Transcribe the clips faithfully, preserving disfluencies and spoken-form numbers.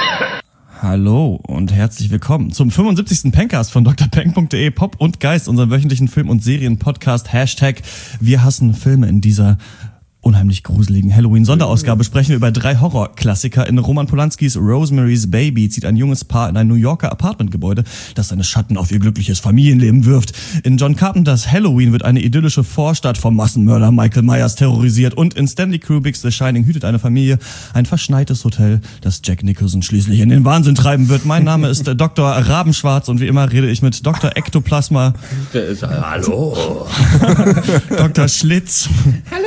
Hallo und herzlich willkommen zum fünfundsiebzigsten Pencast von drpeng punkt de, Pop und Geist, unserem wöchentlichen Film- und Serien-Podcast. Hashtag Wir hassen Filme. In dieser unheimlich gruseligen Halloween-Sonderausgabe sprechen wir über drei Horrorklassiker. In Roman Polanskis Rosemary's Baby zieht ein junges Paar in ein New Yorker Apartmentgebäude, das seine Schatten auf ihr glückliches Familienleben wirft. In John Carpenters Halloween wird eine idyllische Vorstadt vom Massenmörder Michael Myers terrorisiert. Und in Stanley Kubricks The Shining hütet eine Familie ein verschneites Hotel, das Jack Nicholson schließlich in den Wahnsinn treiben wird. Mein Name ist Doktor Rabenschwarz und wie immer rede ich mit Doktor Ektoplasma. Hallo. Doktor Schlitz. Hallo.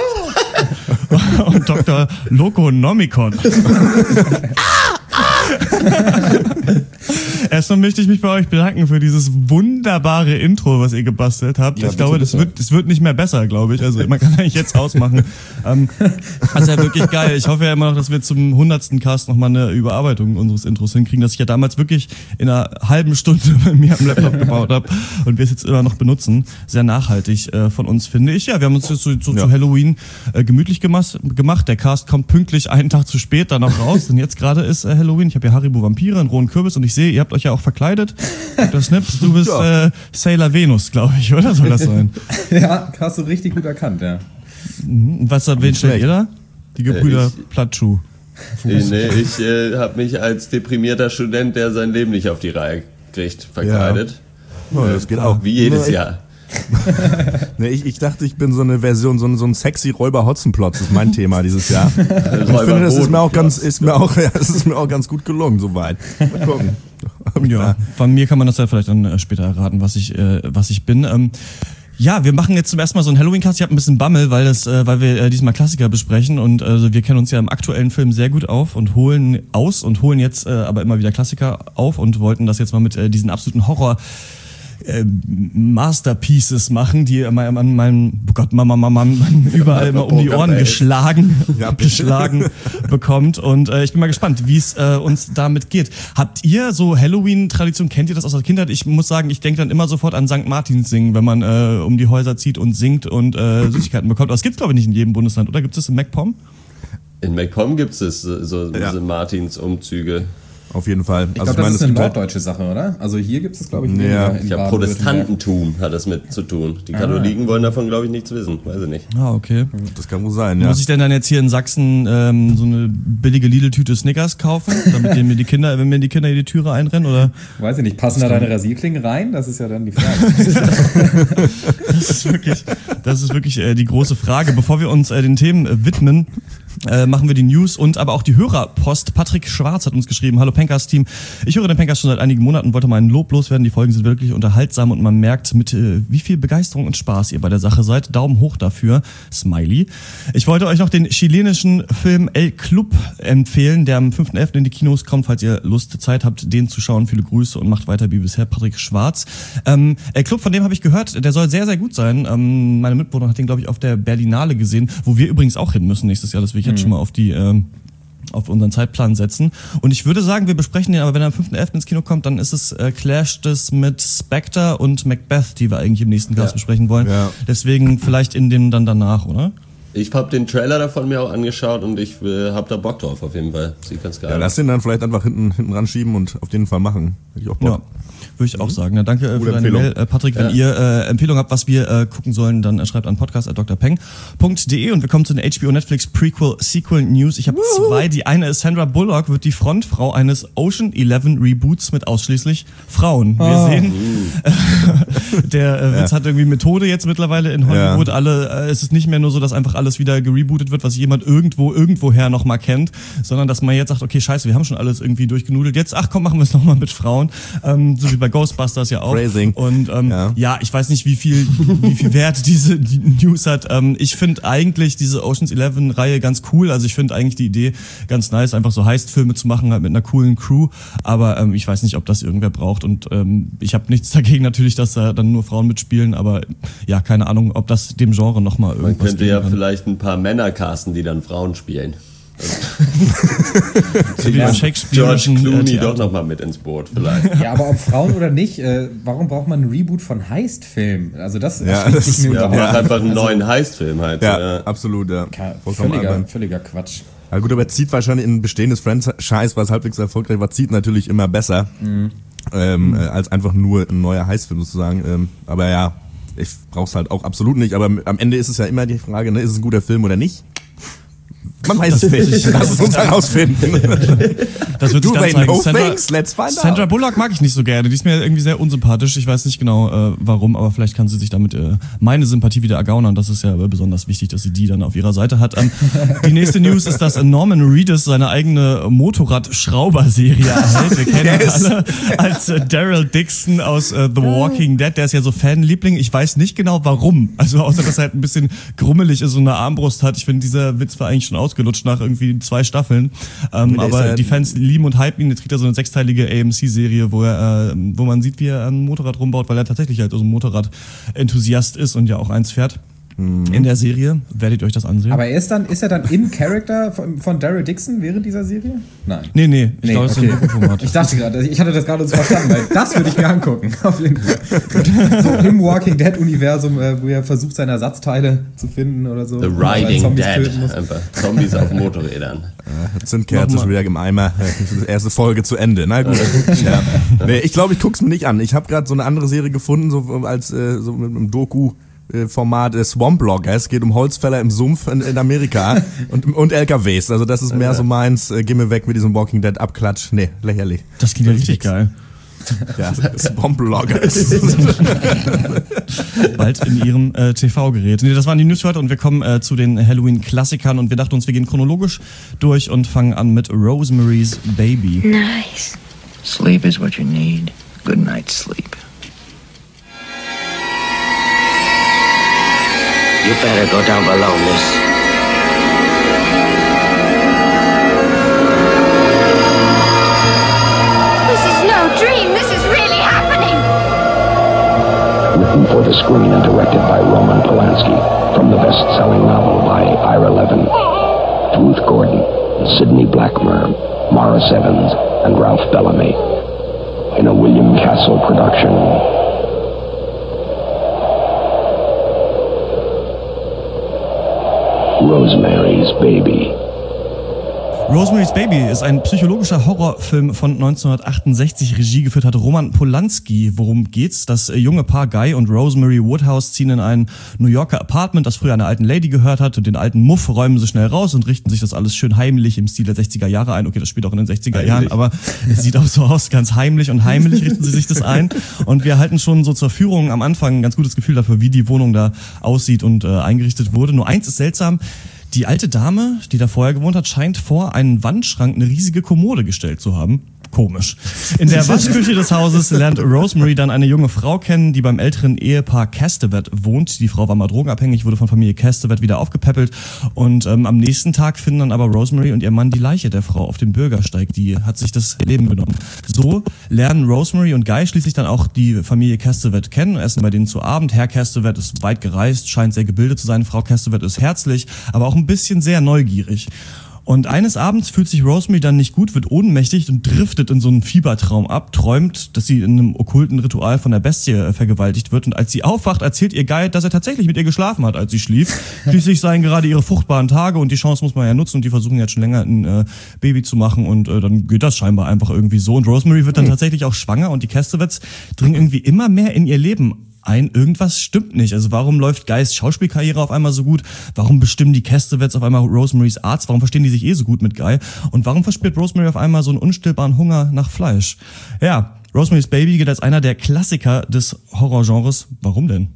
Und Doktor Lokonomikon. ah, ah. Erstmal möchte ich mich bei euch bedanken für dieses wunderbare Intro, was ihr gebastelt habt. Ja, ich glaube, das wird, das wird nicht mehr besser, glaube ich. Also man kann eigentlich jetzt ausmachen. Ähm, das ist ja wirklich geil. Ich hoffe ja immer noch, dass wir zum hundertsten Cast nochmal eine Überarbeitung unseres Intros hinkriegen, das ich ja damals wirklich in einer halben Stunde bei mir am Laptop gebaut habe und wir es jetzt immer noch benutzen. Sehr nachhaltig äh, von uns, finde ich. Ja, wir haben uns jetzt so, so ja. zu Halloween äh, gemütlich gemacht, gemacht. Der Cast kommt pünktlich einen Tag zu spät dann noch raus, denn jetzt gerade ist äh, Halloween. Ich habe hier Haribo Vampire, einen rohen Kürbis und ich sehe, ihr habt euch ja auch verkleidet. Doktor Snips, du bist ja. äh, Sailor Venus, glaube ich, oder soll das sein? Ja, hast du richtig gut erkannt, ja. Was, wen stellt ihr da? Die Gebrüder äh, Plattschuh. Nee, nee, ich äh, habe mich als deprimierter Student, der sein Leben nicht auf die Reihe kriegt, verkleidet. Ja. Oh, das geht auch. Wie jedes Jahr. nee, ich, ich dachte, ich bin so eine Version, so ein, so ein sexy Räuber-Hotzenplotz, ist mein Thema dieses Jahr. Ich finde, das ist mir auch ganz, ist mir auch, ja, das ist mir auch ganz gut gelungen, soweit. Mal gucken. Ja, von mir kann man das ja vielleicht dann äh, später erraten, was ich, äh, was ich bin. Ähm, Ja, wir machen jetzt zum ersten Mal so einen Halloween-Cast. Ich habe ein bisschen Bammel, weil das, äh, weil wir äh, diesmal Klassiker besprechen und äh, wir kennen uns ja im aktuellen Film sehr gut auf und holen aus und holen jetzt äh, aber immer wieder Klassiker auf und wollten das jetzt mal mit äh, diesen absoluten Horror äh, Masterpieces machen, die man an meinem, oh Gott, Mama, Mama, überall immer um die Ohren geschlagen, ja, geschlagen bekommt. Und äh, ich bin mal gespannt, wie es äh, uns damit geht. Habt ihr so Halloween-Tradition, kennt ihr das aus der Kindheit? Ich muss sagen, ich denke dann immer sofort an Sankt Martins singen, wenn man äh, um die Häuser zieht und singt und äh, Süßigkeiten bekommt. Aber das gibt's, glaube ich, nicht in jedem Bundesland, oder? Gibt es in MacPom? In MacPom gibt es so, so ja. diese Martins-Umzüge. Auf jeden Fall. Ich also glaube, das ist eine norddeutsche Sache, oder? Also hier gibt es, glaube ich, nicht. Ja. Ich glaube, Protestantentum hat das mit zu tun. Die Katholiken ah. wollen davon, glaube ich, nichts wissen. Weiß ich nicht. Ah, okay. Das kann wohl sein, ja. Muss ich denn dann jetzt hier in Sachsen ähm, so eine billige Lidl-Tüte Snickers kaufen, damit mir die Kinder, wenn mir die Kinder hier die Türe einrennen, oder? Weiß ich nicht. Passen da deine Rasierklingen rein? Das ist ja dann die Frage. das ist wirklich, das ist wirklich äh, die große Frage. Bevor wir uns äh, den Themen äh, widmen, Äh, machen wir die News und aber auch die Hörerpost. Patrick Schwarz hat uns geschrieben: Hallo Pencast-Team, ich höre den Pencast schon seit einigen Monaten, wollte mal ein Lob loswerden. Die Folgen sind wirklich unterhaltsam und man merkt, mit äh, wie viel Begeisterung und Spaß ihr bei der Sache seid. Daumen hoch dafür. Smiley. Ich wollte euch noch den chilenischen Film El Club empfehlen, der am fünften elften in die Kinos kommt. Falls ihr Lust, Zeit habt, den zu schauen, viele Grüße und macht weiter wie bisher. Patrick Schwarz. Ähm, El Club, von dem habe ich gehört, der soll sehr, sehr gut sein. Ähm, meine Mitbewohner hat den, glaube ich, auf der Berlinale gesehen, wo wir übrigens auch hin müssen nächstes Jahr. Das will ich jetzt schon mal auf die ähm, auf unseren Zeitplan setzen. Und ich würde sagen, wir besprechen den, aber wenn er am fünften elften ins Kino kommt, dann ist es äh, clasht es mit Spectre und Macbeth, die wir eigentlich im nächsten Cast ja. besprechen wollen. Ja. Deswegen vielleicht in dem dann danach, oder? Ich habe den Trailer davon mir auch angeschaut und ich äh, habe da Bock drauf auf jeden Fall. Sieht ganz geil aus. Ja, lass den dann vielleicht einfach hinten, hinten ranschieben und auf jeden Fall machen. Hätte ich auch Bock. Ja. Würde ich auch sagen. Na, danke äh, für deine Mail, äh, Patrick. Wenn ja. ihr äh, Empfehlungen habt, was wir äh, gucken sollen, dann äh, schreibt an podcast at drpeng punkt de und wir kommen zu den H B O Netflix Prequel Sequel News. Ich habe zwei. Die eine ist, Sandra Bullock wird die Frontfrau eines Ocean Eleven Reboots mit ausschließlich Frauen. Wir oh. sehen, äh, der äh, Witz ja. hat irgendwie Methode jetzt mittlerweile in Hollywood. Ja. Alle, äh, es ist nicht mehr nur so, dass einfach alles wieder gerebootet wird, was jemand irgendwo irgendwoher noch mal kennt, sondern dass man jetzt sagt, okay, scheiße, wir haben schon alles irgendwie durchgenudelt. Jetzt, ach komm, machen wir es nochmal mit Frauen. Ähm, so wie bei Ghostbusters ja auch. Phrasing. Und ähm, ja. ja, ich weiß nicht, wie viel wie viel Wert diese die News hat. Ähm, ich finde eigentlich diese Ocean's Eleven Reihe ganz cool. Also ich finde eigentlich die Idee ganz nice, einfach so Heist-Filme zu machen halt mit einer coolen Crew. Aber ähm, ich weiß nicht, ob das irgendwer braucht. Und ähm, ich habe nichts dagegen natürlich, dass da dann nur Frauen mitspielen. Aber ja, keine Ahnung, ob das dem Genre nochmal irgendwas Man könnte ja kann. vielleicht ein paar Männer casten, die dann Frauen spielen. So wie George Clooney doch nochmal mit ins Boot vielleicht. Ja, aber ob Frauen oder nicht, äh, warum braucht man ein Reboot von Heist-Film? Also das ja, das ist mir ja, überhaupt. Ja, einfach einen also, neuen Heist-Film halt. Ja, ja. absolut, ja. Völliger, völliger Quatsch. Ja gut, aber zieht wahrscheinlich in ein bestehendes Franchise, was halbwegs erfolgreich war, zieht natürlich immer besser, mhm. ähm, mhm. als einfach nur ein neuer Heißfilm sozusagen. Ähm, aber ja, ich brauch's halt auch absolut nicht. Aber am Ende ist es ja immer die Frage, ne, ist es ein guter Film oder nicht? Man weiß es nicht. Lass es uns herausfinden. Das wird sich dann zeigen. No Sandra, things, let's find Sandra out. Bullock mag ich nicht so gerne. Die ist mir irgendwie sehr unsympathisch. Ich weiß nicht genau, äh, warum, aber vielleicht kann sie sich damit äh, meine Sympathie wieder ergaunern. Und das ist ja äh, besonders wichtig, dass sie die dann auf ihrer Seite hat. Ähm, die nächste News ist, dass Norman Reedus seine eigene Motorrad-Schrauber-Serie erhält. Wir kennen ihn alle als äh, Daryl Dixon aus äh, The Walking Dead. Der ist ja so Fanliebling. Ich weiß nicht genau, warum. Also außer, dass er halt ein bisschen grummelig ist und eine Armbrust hat. Ich finde, dieser Witz war eigentlich schon ausgelutscht nach irgendwie zwei Staffeln. Ähm, aber ja die Fans lieben und hypen ihn. Jetzt kriegt er so eine sechsteilige A M C-Serie, wo er, äh, wo man sieht, wie er ein Motorrad rumbaut, weil er tatsächlich halt so ein Motorrad-Enthusiast ist und ja auch eins fährt. In der Serie werdet ihr euch das ansehen. Aber er ist, dann, ist er dann im Charakter von, von Daryl Dixon während dieser Serie? Nein. Nee, nee. Ich nee, glaube, das okay. ist ein Doku-Format. Ich dachte gerade, ich hatte das gerade so verstanden, weil das würde ich mir angucken. Auf jeden Fall. So im Walking Dead-Universum, wo er versucht, seine Ersatzteile zu finden oder so. The Riding Dead. Einfach Zombies auf Motorrädern. Jetzt sind Kerze schon wieder im Eimer. Erste Folge zu Ende. Na gut. Ja. Nee, ich glaube, ich guck's mir nicht an. Ich habe gerade so eine andere Serie gefunden, so als äh, so mit einem Doku. Format Swamp Blogger. Es geht um Holzfäller im Sumpf in, in Amerika und, und L K Ws. Also das ist mehr so meins. Geh mir weg mit diesem Walking Dead Abklatsch. Nee, lächerlich. Das klingt ja richtig geil. Ja, Swamp Blogger. Bald in ihrem äh, T V-Gerät. Nee, das waren die News für heute und wir kommen äh, zu den Halloween-Klassikern und wir dachten uns, wir gehen chronologisch durch und fangen an mit Rosemary's Baby. Nice. Sleep is what you need. Good night's sleep. You better go down below, miss. This is no dream. This is really happening. Written for the screen and directed by Roman Polanski. From the best-selling novel by Ira Levin. Ruth Gordon, Sidney Blackmer, Morris Evans, and Ralph Bellamy. In a William Castle production. Rosemary's Baby. Rosemary's Baby ist ein psychologischer Horrorfilm von neunzehnhundertachtundsechzig. Regie geführt hat Roman Polanski. Worum geht's? Das junge Paar Guy und Rosemary Woodhouse ziehen in ein New Yorker Apartment, das früher einer alten Lady gehört hat, und den alten Muff räumen sie schnell raus und richten sich das alles schön heimlich im Stil der sechziger Jahre ein. Okay, das spielt auch in den sechziger Jahren, aber es sieht auch so aus, ganz heimlich und heimlich richten sie sich das ein. Und wir halten schon so zur Führung am Anfang ein ganz gutes Gefühl dafür, wie die Wohnung da aussieht und äh, eingerichtet wurde. Nur eins ist seltsam. Die alte Dame, die da vorher gewohnt hat, scheint vor einen Wandschrank eine riesige Kommode gestellt zu haben. Komisch. In der Waschküche des Hauses lernt Rosemary dann eine junge Frau kennen, die beim älteren Ehepaar Castevet wohnt. Die Frau war mal drogenabhängig, wurde von Familie Castevet wieder aufgepäppelt. Und ähm, am nächsten Tag finden dann aber Rosemary und ihr Mann die Leiche der Frau auf dem Bürgersteig. Die hat sich das Leben genommen. So lernen Rosemary und Guy schließlich dann auch die Familie Castevet kennen, essen bei denen zu Abend. Herr Castevet ist weit gereist, scheint sehr gebildet zu sein. Frau Castevet ist herzlich, aber auch ein bisschen sehr neugierig. Und eines Abends fühlt sich Rosemary dann nicht gut, wird ohnmächtig und driftet in so einen Fiebertraum ab, träumt, dass sie in einem okkulten Ritual von der Bestie vergewaltigt wird. Und als sie aufwacht, erzählt ihr Guy, dass er tatsächlich mit ihr geschlafen hat, als sie schlief. Schließlich seien gerade ihre fruchtbaren Tage und die Chance muss man ja nutzen und die versuchen jetzt schon länger ein äh, Baby zu machen und äh, dann geht das scheinbar einfach irgendwie so. Und Rosemary wird dann tatsächlich auch schwanger und die Castevets dringen irgendwie immer mehr in ihr Leben ein. Irgendwas stimmt nicht. Also warum läuft Guys Schauspielkarriere auf einmal so gut? Warum bestimmen die Castevets auf einmal Rosemarys Arzt? Warum verstehen die sich eh so gut mit Guy? Und warum verspürt Rosemary auf einmal so einen unstillbaren Hunger nach Fleisch? Ja, Rosemary's Baby gilt als einer der Klassiker des Horrorgenres. Warum denn?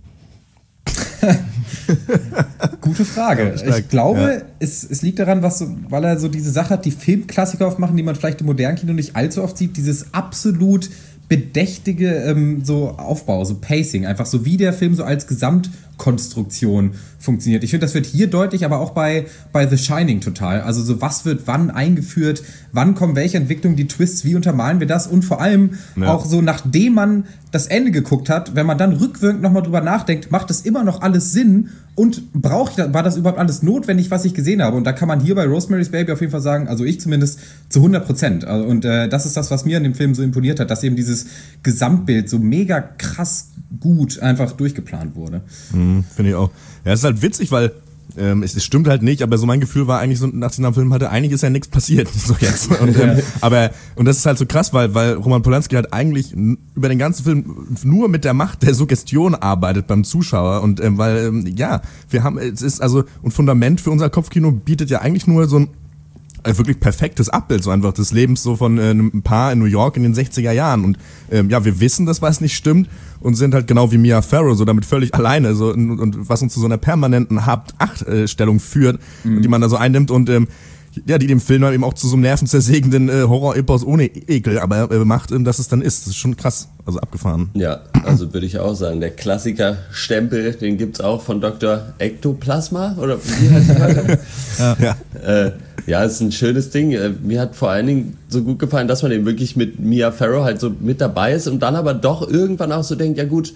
Gute Frage. Ja, ich glaube, ja. es, es liegt daran, was so, weil er so diese Sache hat, die Filmklassiker aufmachen, die man vielleicht im modernen Kino nicht allzu oft sieht. Dieses absolut bedächtige ähm, so Aufbau, so Pacing, einfach so wie der Film so als Gesamtkonstruktion funktioniert. Ich finde, das wird hier deutlich, aber auch bei, bei The Shining total. Also so was wird wann eingeführt, wann kommen welche Entwicklungen, die Twists, wie untermalen wir das und vor allem ja. auch so, nachdem man das Ende geguckt hat, wenn man dann rückwirkend nochmal drüber nachdenkt, macht das immer noch alles Sinn und braucht, war das überhaupt alles notwendig, was ich gesehen habe? Und da kann man hier bei Rosemary's Baby auf jeden Fall sagen, also ich zumindest zu hundert Prozent. Und äh, das ist das, was mir an dem Film so imponiert hat, dass eben dieses Gesamtbild so mega krass gut einfach durchgeplant wurde. Mhm, finde ich auch. Ja, es ist halt witzig, weil ähm, es, es stimmt halt nicht, aber so mein Gefühl war eigentlich so, nach diesem Film hatte, eigentlich ist ja nichts passiert, so jetzt. Und, ähm, aber, und das ist halt so krass, weil, weil Roman Polanski halt eigentlich über den ganzen Film nur mit der Macht der Suggestion arbeitet beim Zuschauer und, ähm, weil, ähm, ja, wir haben, es ist also, ein Fundament für unser Kopfkino bietet ja eigentlich nur so ein wirklich perfektes Abbild so einfach des Lebens so von äh, einem Paar in New York in den sechziger Jahren und ähm, ja, wir wissen, dass was nicht stimmt und sind halt genau wie Mia Farrow so damit völlig alleine so und, und was uns zu so einer permanenten Habt-Acht-Stellung führt, mhm. die man da so einnimmt und ähm, ja, die dem Film dann eben auch zu so einem nervenzersägenden äh, Horror-Epos ohne Ekel aber äh, macht, ähm, dass es dann ist. Das ist schon krass, also abgefahren. Ja, also würde ich auch sagen, der Klassiker-Stempel, den gibt's auch von Doktor Ektoplasma oder wie heißt der? ja. Ja. Äh, Ja, ist ein schönes Ding. Mir hat vor allen Dingen so gut gefallen, dass man eben wirklich mit Mia Farrow halt so mit dabei ist und dann aber doch irgendwann auch so denkt, ja gut,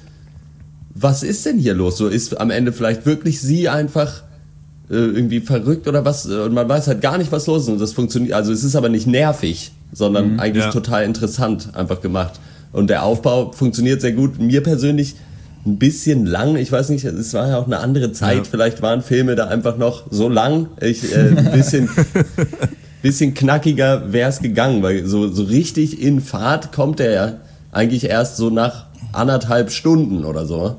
was ist denn hier los? So ist am Ende vielleicht wirklich sie einfach äh, irgendwie verrückt oder was und man weiß halt gar nicht, was los ist und das funktioniert. Also es ist aber nicht nervig, sondern mhm, eigentlich ja. total interessant einfach gemacht. Und der Aufbau funktioniert sehr gut. Mir persönlich ein bisschen lang, ich weiß nicht, es war ja auch eine andere Zeit, ja. Vielleicht waren Filme da einfach noch so lang, ich, äh, ein bisschen, bisschen knackiger wäre es gegangen, weil so, so richtig in Fahrt kommt er ja eigentlich erst so nach anderthalb Stunden oder so.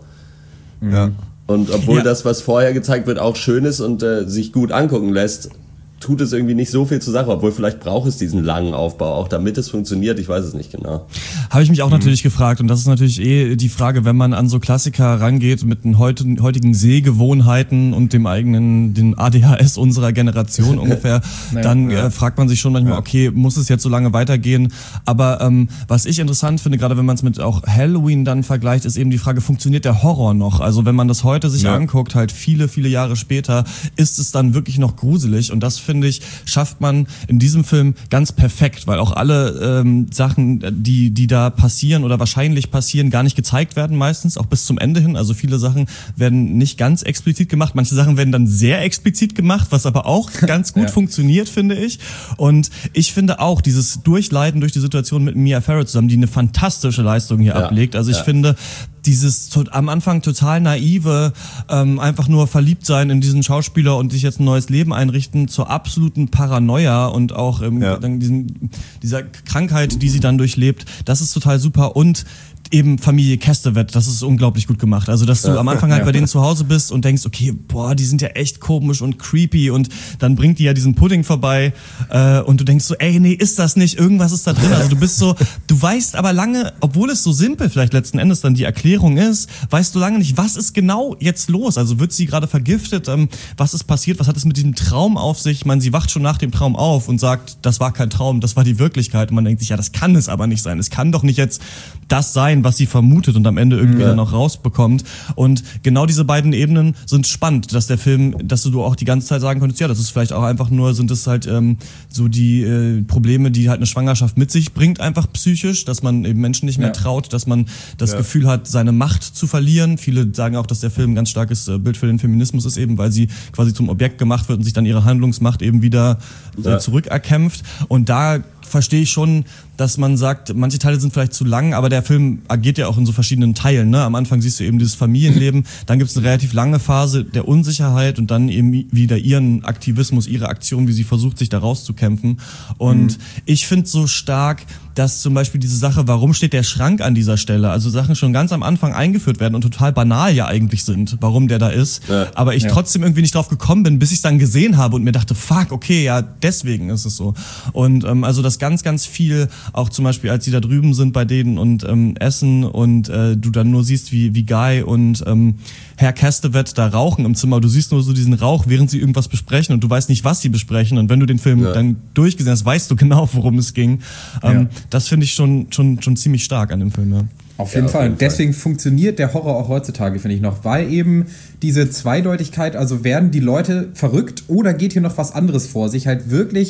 Ja. Und obwohl ja. das, was vorher gezeigt wird, auch schön ist und äh, sich gut angucken lässt, tut es irgendwie nicht so viel zur Sache, obwohl vielleicht braucht es diesen langen Aufbau, auch damit es funktioniert, ich weiß es nicht genau. Habe ich mich auch mhm. natürlich gefragt und das ist natürlich eh die Frage, wenn man an so Klassiker rangeht mit den heutigen, heutigen Sehgewohnheiten und dem eigenen, den A D H S unserer Generation ungefähr, naja, dann ja. äh, fragt man sich schon manchmal, ja. okay, muss es jetzt so lange weitergehen? Aber ähm, was ich interessant finde, gerade wenn man es mit auch Halloween dann vergleicht, ist eben die Frage, funktioniert der Horror noch? Also wenn man das heute sich ja. anguckt, halt viele, viele Jahre später, ist es dann wirklich noch gruselig und das finde ich, schafft man in diesem Film ganz perfekt, weil auch alle ähm, Sachen, die die da passieren oder wahrscheinlich passieren, gar nicht gezeigt werden meistens, auch bis zum Ende hin. Also viele Sachen werden nicht ganz explizit gemacht, manche Sachen werden dann sehr explizit gemacht, was aber auch ganz gut ja. funktioniert, finde ich. Und ich finde auch dieses Durchleiden durch die Situation mit Mia Farrow zusammen, die eine fantastische Leistung hier ja. ablegt. Also ich ja. finde, dieses to- am Anfang total naive, ähm, einfach nur verliebt sein in diesen Schauspieler und sich jetzt ein neues Leben einrichten, zur absoluten Paranoia und auch ähm, ja. dann diesen, dieser Krankheit, die sie dann durchlebt, das ist total super und eben Familie Castevet, das ist unglaublich gut gemacht. Also, dass du ja, am Anfang halt ja. bei denen zu Hause bist und denkst, okay, boah, die sind ja echt komisch und creepy und dann bringt die ja diesen Pudding vorbei äh, und du denkst so, ey, nee, ist das nicht, irgendwas ist da drin. Also du bist so, du weißt aber lange, obwohl es so simpel vielleicht letzten Endes dann die Erklärung ist, weißt du lange nicht, was ist genau jetzt los? Also wird sie gerade vergiftet? Ähm, was ist passiert? Was hat es mit diesem Traum auf sich? Ich meine, sie wacht schon nach dem Traum auf und sagt, das war kein Traum, das war die Wirklichkeit. Und man denkt sich, ja, das kann es aber nicht sein. Es kann doch nicht jetzt das sein, was sie vermutet und am Ende irgendwie ja. dann auch rausbekommt. Und genau diese beiden Ebenen sind spannend, dass der Film, dass du auch die ganze Zeit sagen könntest, ja, das ist vielleicht auch einfach nur, sind es halt ähm, so die äh, Probleme, die halt eine Schwangerschaft mit sich bringt, einfach psychisch, dass man eben Menschen nicht mehr ja. traut, dass man das ja. Gefühl hat, seine Macht zu verlieren. Viele sagen auch, dass der Film ein ganz starkes äh, Bild für den Feminismus ist, eben weil sie quasi zum Objekt gemacht wird und sich dann ihre Handlungsmacht eben wieder ja. äh, zurückerkämpft. Und da verstehe ich schon, dass man sagt, manche Teile sind vielleicht zu lang, aber der Film agiert ja auch in so verschiedenen Teilen. Ne? Am Anfang siehst du eben dieses Familienleben, dann gibt es eine relativ lange Phase der Unsicherheit und dann eben wieder ihren Aktivismus, ihre Aktion, wie sie versucht, sich da rauszukämpfen. Und mhm. ich finde so stark, dass zum Beispiel diese Sache, warum steht der Schrank an dieser Stelle, also Sachen schon ganz am Anfang eingeführt werden und total banal ja eigentlich sind, warum der da ist, ja. aber ich ja. trotzdem irgendwie nicht drauf gekommen bin, bis ich es dann gesehen habe und mir dachte, fuck, okay, ja, deswegen ist es so. Und ähm, also das ganz, ganz viel, auch zum Beispiel, als sie da drüben sind bei denen und ähm, essen und äh, du dann nur siehst, wie, wie Guy und ähm, Herr Castevet da rauchen im Zimmer, du siehst nur so diesen Rauch, während sie irgendwas besprechen und du weißt nicht, was sie besprechen und wenn du den Film ja. dann durchgesehen hast, weißt du genau, worum es ging. Ähm, ja. Das finde ich schon, schon, schon ziemlich stark an dem Film, ja. Auf jeden ja, Fall. Auf jeden Deswegen Fall. funktioniert der Horror auch heutzutage, finde ich noch, weil eben diese Zweideutigkeit, also werden die Leute verrückt oder geht hier noch was anderes vor sich, halt wirklich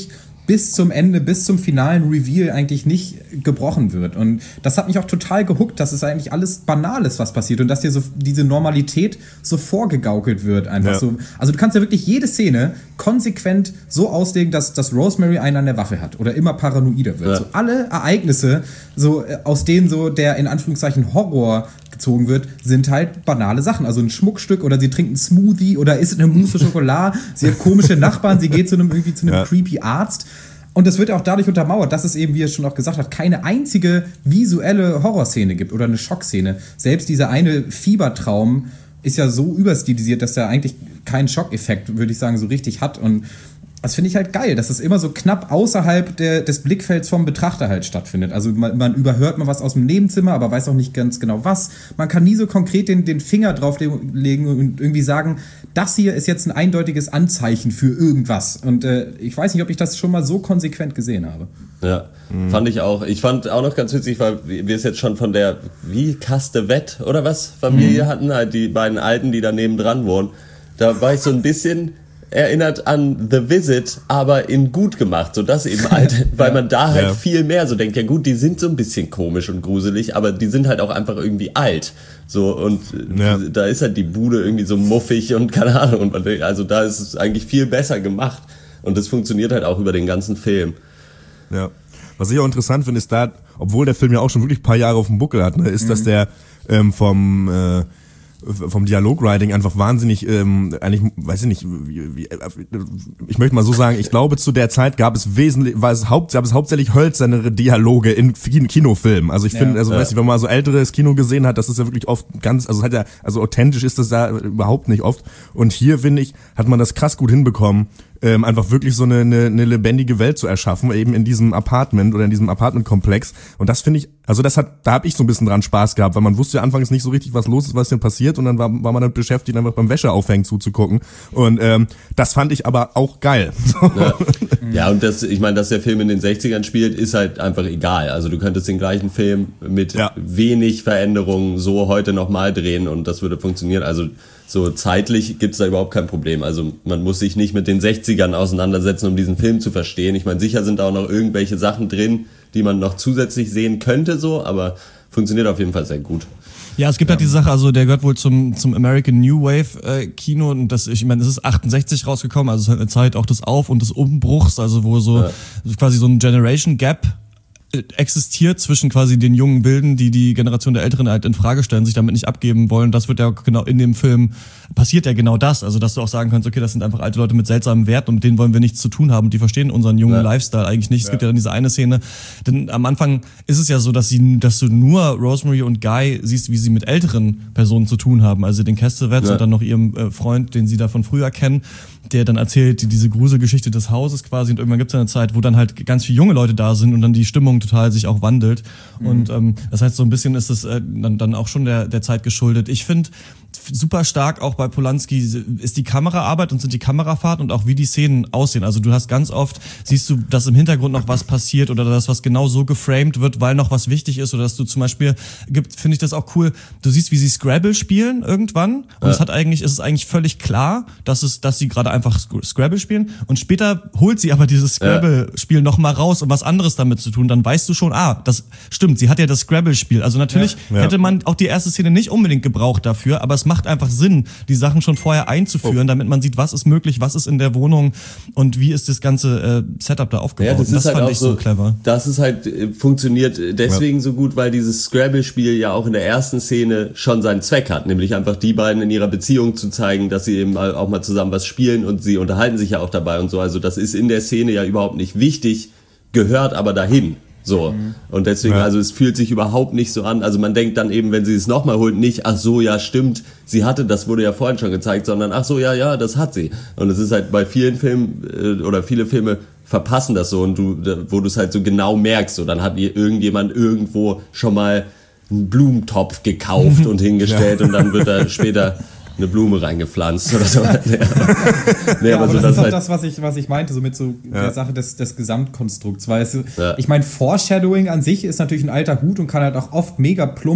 bis zum Ende, bis zum finalen Reveal eigentlich nicht gebrochen wird. Und das hat mich auch total gehuckt, dass es eigentlich alles banal ist, was passiert und dass dir so diese Normalität so vorgegaukelt wird. Einfach ja. so. Also du kannst ja wirklich jede Szene konsequent so auslegen, dass, dass Rosemary einen an der Waffe hat oder immer paranoider wird. Ja. So alle Ereignisse, so, aus denen so der in Anführungszeichen Horror gezogen wird, sind halt banale Sachen. Also ein Schmuckstück oder sie trinkt einen Smoothie oder isst eine Mousse Schokolade, sie hat komische Nachbarn, sie geht zu einem, irgendwie zu einem ja. creepy Arzt. Und das wird auch dadurch untermauert, dass es eben, wie er schon auch gesagt hat, keine einzige visuelle Horrorszene gibt oder eine Schockszene. Selbst dieser eine Fiebertraum ist ja so überstilisiert, dass er eigentlich keinen Schockeffekt, würde ich sagen, so richtig hat. Und das finde ich halt geil, dass es immer so knapp außerhalb der, des Blickfelds vom Betrachter halt stattfindet. Also man, man überhört mal was aus dem Nebenzimmer, aber weiß auch nicht ganz genau was. Man kann nie so konkret den, den Finger drauf legen und irgendwie sagen, das hier ist jetzt ein eindeutiges Anzeichen für irgendwas. Und äh, ich weiß nicht, ob ich das schon mal so konsequent gesehen habe. Ja, mhm. fand ich auch. Ich fand auch noch ganz witzig, weil wir es jetzt schon von der, wie, Castevett oder was, Familie mhm. hatten, halt die beiden Alten, die da nebendran wohnen. Da war ich so ein bisschen erinnert an The Visit, aber in gut gemacht, so das eben halt, weil man da halt ja. viel mehr so denkt, ja gut, die sind so ein bisschen komisch und gruselig, aber die sind halt auch einfach irgendwie alt, so, und ja. da ist halt die Bude irgendwie so muffig und keine Ahnung, und also da ist es eigentlich viel besser gemacht und das funktioniert halt auch über den ganzen Film. Ja, was ich auch interessant finde, ist da, obwohl der Film ja auch schon wirklich ein paar Jahre auf dem Buckel hat, ne, ist, mhm. dass der ähm, vom äh, vom Dialogwriting einfach wahnsinnig, ähm, eigentlich, weiß ich nicht, wie, wie, ich möchte mal so sagen, ich glaube, zu der Zeit gab es wesentlich, war es haupt, gab es hauptsächlich hölzernere Dialoge in Kinofilmen. Also ich finde, ja, also ja. weiß ich, wenn man mal so älteres Kino gesehen hat, das ist ja wirklich oft ganz, also hat ja, also authentisch ist das da überhaupt nicht oft. Und hier, finde ich, hat man das krass gut hinbekommen, ähm, einfach wirklich so eine, eine, eine lebendige Welt zu erschaffen, eben in diesem Apartment oder in diesem Apartmentkomplex. Und das finde ich, also das hat, da habe ich so ein bisschen dran Spaß gehabt, weil man wusste ja anfangs nicht so richtig, was los ist, was denn passiert, und dann war, war man dann beschäftigt, einfach beim Wäscheaufhängen zuzugucken. Und ähm, das fand ich aber auch geil. Ja, ja, und das, ich meine, dass der Film in den sechzigern spielt, ist halt einfach egal. Also du könntest den gleichen Film mit ja. wenig Veränderungen so heute nochmal drehen und das würde funktionieren. Also so zeitlich gibt's da überhaupt kein Problem. Also man muss sich nicht mit den sechzigern auseinandersetzen, um diesen Film zu verstehen. Ich meine, sicher sind da auch noch irgendwelche Sachen drin, die man noch zusätzlich sehen könnte, so, aber funktioniert auf jeden Fall sehr gut. Ja, es gibt halt diese Sache, also der gehört wohl zum zum American New Wave äh, Kino, und das, ich meine, es ist achtundsechzig rausgekommen, also es ist halt eine Zeit auch des Auf- und des Umbruchs, also wo so ja. quasi so ein Generation Gap existiert zwischen quasi den jungen Wilden, die die Generation der Älteren halt in Frage stellen, sich damit nicht abgeben wollen. Das wird ja genau in dem Film, passiert ja genau das. Also, dass du auch sagen kannst, okay, das sind einfach alte Leute mit seltsamen Werten und mit denen wollen wir nichts zu tun haben. Die verstehen unseren jungen ja. Lifestyle eigentlich nicht. Es ja. gibt ja dann diese eine Szene, denn am Anfang ist es ja so, dass sie, dass du nur Rosemary und Guy siehst, wie sie mit älteren Personen zu tun haben. Also den Castlevets ja. und dann noch ihrem äh, Freund, den sie da von früher kennen, der dann erzählt die, diese Gruselgeschichte des Hauses quasi, und irgendwann gibt es eine Zeit, wo dann halt ganz viele junge Leute da sind und dann die Stimmung total sich auch wandelt. Mhm. Und ähm, das heißt, so ein bisschen ist es äh, dann, dann auch schon der, der Zeit geschuldet. Ich finde super stark auch bei Polanski ist die Kameraarbeit und sind die Kamerafahrten und auch wie die Szenen aussehen. Also du hast ganz oft, siehst du, dass im Hintergrund noch was passiert oder dass was genau so geframed wird, weil noch was wichtig ist, oder dass du zum Beispiel, gibt, finde ich das auch cool, du siehst, wie sie Scrabble spielen irgendwann und ja. es hat eigentlich, es ist eigentlich völlig klar, dass es, dass sie gerade einfach Scrabble spielen, und später holt sie aber dieses Scrabble-Spiel ja. nochmal raus, um was anderes damit zu tun. Dann weißt du schon, ah, das stimmt, sie hat ja das Scrabble-Spiel. Also natürlich ja. Ja. hätte man auch die erste Szene nicht unbedingt gebraucht dafür, aber es macht einfach Sinn, die Sachen schon vorher einzuführen, oh. damit man sieht, was ist möglich, was ist in der Wohnung und wie ist das ganze äh, Setup da aufgebaut. Ja, das, das ist halt fand auch ich so, so clever. Das ist halt, äh, funktioniert deswegen ja. so gut, weil dieses Scrabble-Spiel ja auch in der ersten Szene schon seinen Zweck hat, nämlich einfach die beiden in ihrer Beziehung zu zeigen, dass sie eben auch mal zusammen was spielen, und sie unterhalten sich ja auch dabei und so. Also das ist in der Szene ja überhaupt nicht wichtig, gehört aber dahin. So. Mhm. Und deswegen, ja. also es fühlt sich überhaupt nicht so an. Also man denkt dann eben, wenn sie es nochmal holt, nicht, ach so, ja, stimmt, sie hatte, das wurde ja vorhin schon gezeigt, sondern ach so, ja, ja, das hat sie. Und es ist halt bei vielen Filmen, äh, oder viele Filme verpassen das so, und du, wo du es halt so genau merkst, so, dann hat irgendjemand irgendwo schon mal einen Blumentopf gekauft und hingestellt ja. und dann wird da später eine Blume reingepflanzt oder so. Nee, aber, nee, ja, aber, aber so das das ist auch halt das, was ich, was ich meinte, so mit so ja. der Sache des, des Gesamtkonstrukts. Weil es, ja. ich meine, Foreshadowing an sich ist natürlich ein alter Hut und kann halt auch oft mega plump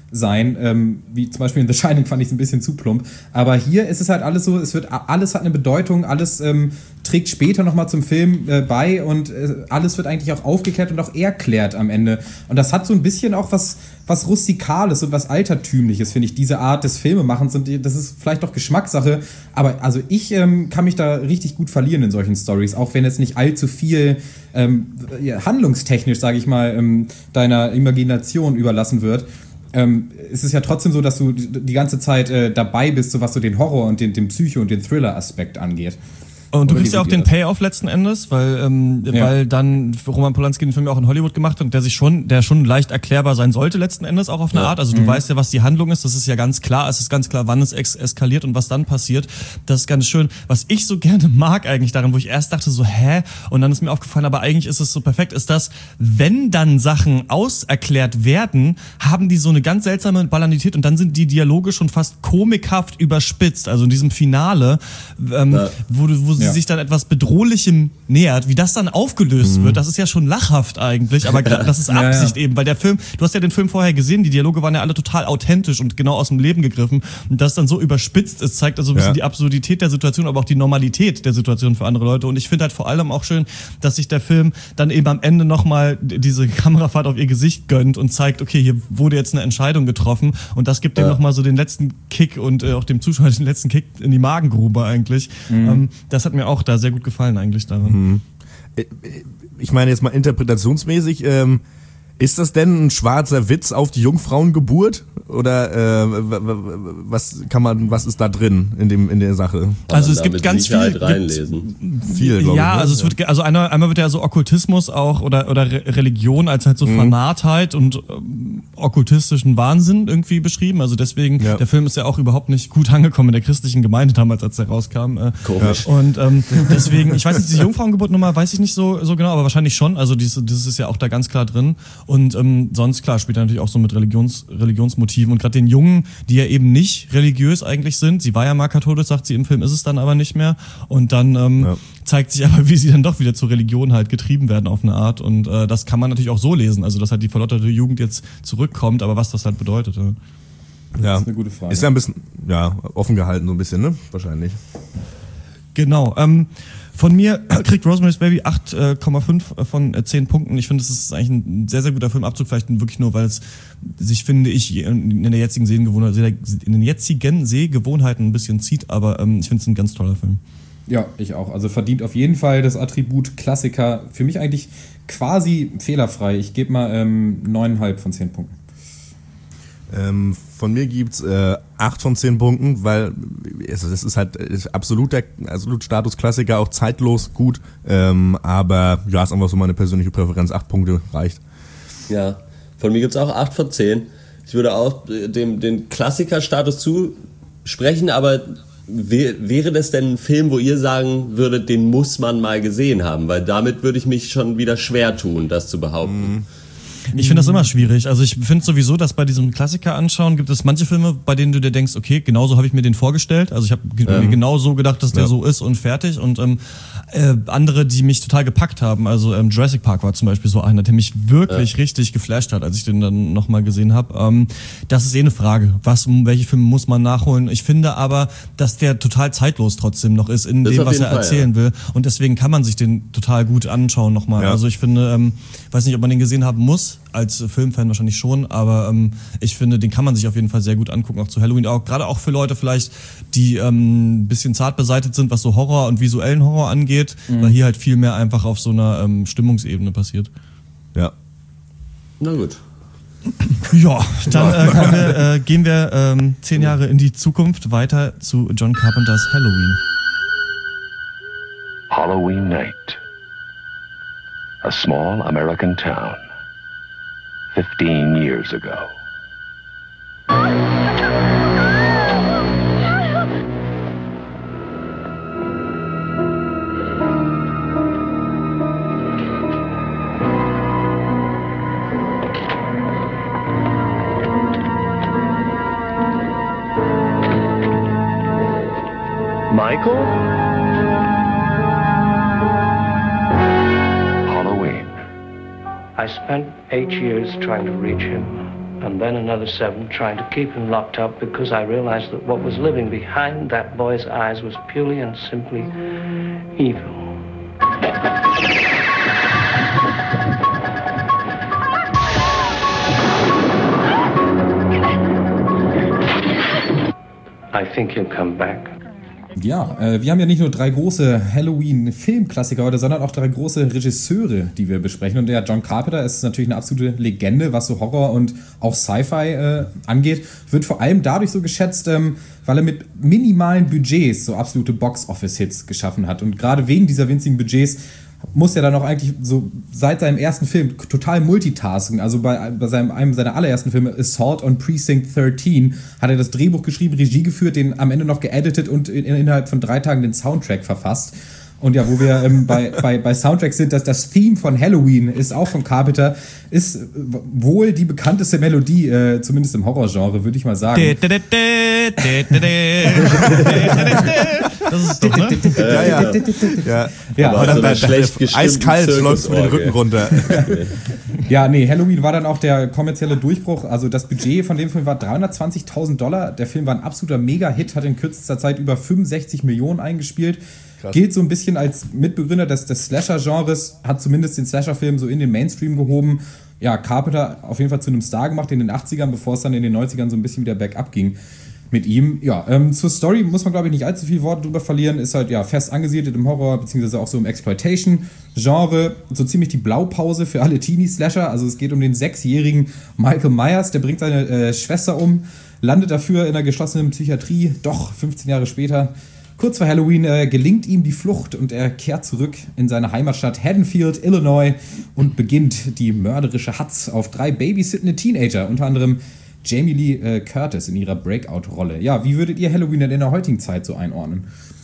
sein, ähm, wie zum Beispiel in The Shining fand ich es ein bisschen zu plump, aber hier ist es halt alles so, es wird, alles hat eine Bedeutung, alles ähm, trägt später nochmal zum Film äh, bei und äh, alles wird eigentlich auch aufgeklärt und auch erklärt am Ende und das hat so ein bisschen auch was, was Rustikales und was Altertümliches, finde ich, diese Art des Filmemachens und das ist vielleicht auch Geschmackssache, aber also ich ähm, kann mich da richtig gut verlieren in solchen Stories, auch wenn jetzt nicht allzu viel ähm, ja, handlungstechnisch, sage ich mal, ähm, deiner Imagination überlassen wird. Ähm, es ist ja trotzdem so, dass du die ganze Zeit äh, dabei bist, so was so den Horror und den, den Psycho- und den Thriller-Aspekt angeht. Und du kriegst ja auch den Payoff letzten Endes, weil, ähm, ja. weil dann Roman Polanski den Film ja auch in Hollywood gemacht hat und der sich schon, der schon leicht erklärbar sein sollte letzten Endes auch auf eine ja. Art. Also du mhm. weißt ja, was die Handlung ist, das ist ja ganz klar, es ist ganz klar, wann es ex- eskaliert und was dann passiert. Das ist ganz schön. Was ich so gerne mag eigentlich daran, wo ich erst dachte so, hä? Und dann ist mir aufgefallen, aber eigentlich ist es so perfekt, ist das, wenn dann Sachen auserklärt werden, haben die so eine ganz seltsame Banalität und dann sind die Dialoge schon fast komikhaft überspitzt. Also in diesem Finale, ähm, ja. wo, wo sie ja. sich dann etwas Bedrohlichem nähert, wie das dann aufgelöst mhm. wird, das ist ja schon lachhaft eigentlich, aber das ist Absicht ja, ja. eben, weil der Film, du hast ja den Film vorher gesehen, die Dialoge waren ja alle total authentisch und genau aus dem Leben gegriffen und das dann so überspitzt ist, zeigt also ein bisschen ja. die Absurdität der Situation, aber auch die Normalität der Situation für andere Leute und ich finde halt vor allem auch schön, dass sich der Film dann eben am Ende nochmal diese Kamerafahrt auf ihr Gesicht gönnt und zeigt, okay, hier wurde jetzt eine Entscheidung getroffen und das gibt ja. dem nochmal so den letzten Kick und äh, auch dem Zuschauer den letzten Kick in die Magengrube eigentlich. Mhm. Ähm, das hat mir auch da sehr gut gefallen eigentlich daran. Mhm. Ich meine jetzt mal interpretationsmäßig, ähm, ist das denn ein schwarzer Witz auf die Jungfrauengeburt? Oder äh, was kann man, was ist da drin in dem in der Sache? Also es gibt ganz viel reinlesen. Viel, glaube ja, ich. also es wird also einmal, einmal wird ja so Okkultismus auch oder oder Religion als halt so mhm. Vernarrtheit und ähm, okkultistischen Wahnsinn irgendwie beschrieben. Also deswegen ja. der Film ist ja auch überhaupt nicht gut angekommen in der christlichen Gemeinde damals, als der rauskam. Äh, Komisch. Und ähm, deswegen, ich weiß nicht, diese Jungfrauengeburtnummer weiß ich nicht so so genau, aber wahrscheinlich schon. Also dieses, das ist ja auch da ganz klar drin. Und ähm, sonst klar spielt er natürlich auch so mit Religions Religionsmotiven und gerade den Jungen, die ja eben nicht religiös eigentlich sind. Sie war ja mal katholisch, sagt sie im Film, ist es dann aber nicht mehr. Und dann ähm, ja. zeigt sich aber, wie sie dann doch wieder zur Religion halt getrieben werden auf eine Art. Und äh, das kann man natürlich auch so lesen, also dass halt die verlotterte Jugend jetzt zurückkommt, aber was das halt bedeutet. Ja, ja. Das ist eine gute Frage. Ist ja ein bisschen ja offen gehalten so ein bisschen, ne? Wahrscheinlich. Genau. Ähm, Von mir kriegt Rosemary's Baby acht Komma fünf von zehn Punkten. Ich finde, es ist eigentlich ein sehr, sehr guter Filmabzug, vielleicht wirklich nur, weil es sich, finde ich, in der jetzigen Sehgewohnheit, in den jetzigen Sehgewohnheiten ein bisschen zieht, aber ähm, ich finde es ein ganz toller Film. Ja, ich auch. Also verdient auf jeden Fall das Attribut Klassiker. Für mich eigentlich quasi fehlerfrei. Ich gebe mal ähm, neun Komma fünf von zehn Punkten. Ähm, von mir gibt's äh, acht von zehn Punkten, weil also das ist halt ist absolut der absolut Statusklassiker, auch zeitlos gut, ähm, aber ja, ist einfach so meine persönliche Präferenz, acht Punkte reicht. Ja, von mir gibt's auch acht von zehn. Ich würde auch dem den Klassikerstatus zusprechen, aber wär, wäre das denn ein Film, wo ihr sagen würdet, den muss man mal gesehen haben? Weil damit würde ich mich schon wieder schwer tun, das zu behaupten. Mhm. Ich finde das immer schwierig. Also ich finde sowieso, dass bei diesem Klassiker anschauen gibt es manche Filme, bei denen du dir denkst, okay, genauso habe ich mir den vorgestellt. Also ich habe ähm. mir genau so gedacht, dass der ja. so ist und fertig. Und ähm, äh, andere, die mich total gepackt haben. Also ähm, Jurassic Park war zum Beispiel so einer, der mich wirklich ja. richtig geflasht hat, als ich den dann nochmal gesehen habe. Ähm, das ist eh eine Frage. Was, welche Filme muss man nachholen? Ich finde aber, dass der total zeitlos trotzdem noch ist in das dem, was er Fall, erzählen ja. will. Und deswegen kann man sich den total gut anschauen nochmal. Ja. Also ich finde, ähm, weiß nicht, ob man den gesehen haben muss. Als Filmfan wahrscheinlich schon, aber ähm, ich finde, den kann man sich auf jeden Fall sehr gut angucken, auch zu Halloween, auch gerade auch für Leute vielleicht, die ähm, ein bisschen zart beseitigt sind, was so Horror und visuellen Horror angeht, mhm. weil hier halt viel mehr einfach auf so einer ähm, Stimmungsebene passiert. Ja. Na gut. Ja, dann äh, kommen wir, äh, gehen wir ähm, zehn Jahre in die Zukunft weiter zu John Carpenters Halloween. Halloween night. A small American town. Fifteen years ago. Michael? Halloween. I spent eight years trying to reach him. and then another seven trying to keep him locked up because I realized that what was living behind that boy's eyes was purely and simply evil. I think he'll come back. Ja, äh, wir haben ja nicht nur drei große Halloween-Filmklassiker heute, sondern auch drei große Regisseure, die wir besprechen. Und der John Carpenter ist natürlich eine absolute Legende, was so Horror und auch Sci-Fi äh, angeht. Wird vor allem dadurch so geschätzt, ähm, weil er mit minimalen Budgets so absolute Box-Office-Hits geschaffen hat. Und gerade wegen dieser winzigen Budgets muss er dann auch eigentlich so seit seinem ersten Film total multitasken. Also bei, bei seinem, einem seiner allerersten Filme, Assault on Precinct dreizehn, hat er das Drehbuch geschrieben, Regie geführt, den am Ende noch geeditet und in, innerhalb von drei Tagen den Soundtrack verfasst. Und ja, wo wir ähm, bei, bei, bei Soundtracks sind, dass das Theme von Halloween ist auch von Carpenter, ist äh, wohl die bekannteste Melodie, äh, zumindest im Horrorgenre, würde ich mal sagen. Das ist doch, ne? Ja, ja. ja. ja. Aber dann, dann, schlecht eiskalt läuft mir den Rücken runter. Ja, nee, Halloween war dann auch der kommerzielle Durchbruch. Also das Budget von dem Film war dreihundertzwanzigtausend Dollar. Der Film war ein absoluter Mega-Hit, hat in kürzester Zeit über fünfundsechzig Millionen eingespielt. Krass. Gilt so ein bisschen als Mitbegründer des, des Slasher-Genres, hat zumindest den Slasher-Film so in den Mainstream gehoben. Ja, Carpenter auf jeden Fall zu einem Star gemacht in den achtzigern, bevor es dann in den neunzigern so ein bisschen wieder bergab ging mit ihm. Ja, ähm, zur Story muss man, glaube ich, nicht allzu viel Worte drüber verlieren. Ist halt ja fest angesiedelt im Horror, beziehungsweise auch so im Exploitation-Genre. So ziemlich die Blaupause für alle Teenie-Slasher. Also es geht um den sechsjährigen Michael Myers, der bringt seine äh, Schwester um, landet dafür in einer geschlossenen Psychiatrie. Doch, fünfzehn Jahre später, kurz vor Halloween, äh, gelingt ihm die Flucht und er kehrt zurück in seine Heimatstadt Haddonfield, Illinois und beginnt die mörderische Hatz auf drei babysittende Teenager, unter anderem Jamie Lee äh, Curtis in ihrer Breakout-Rolle. Ja, wie würdet ihr Halloween denn in der heutigen Zeit so einordnen?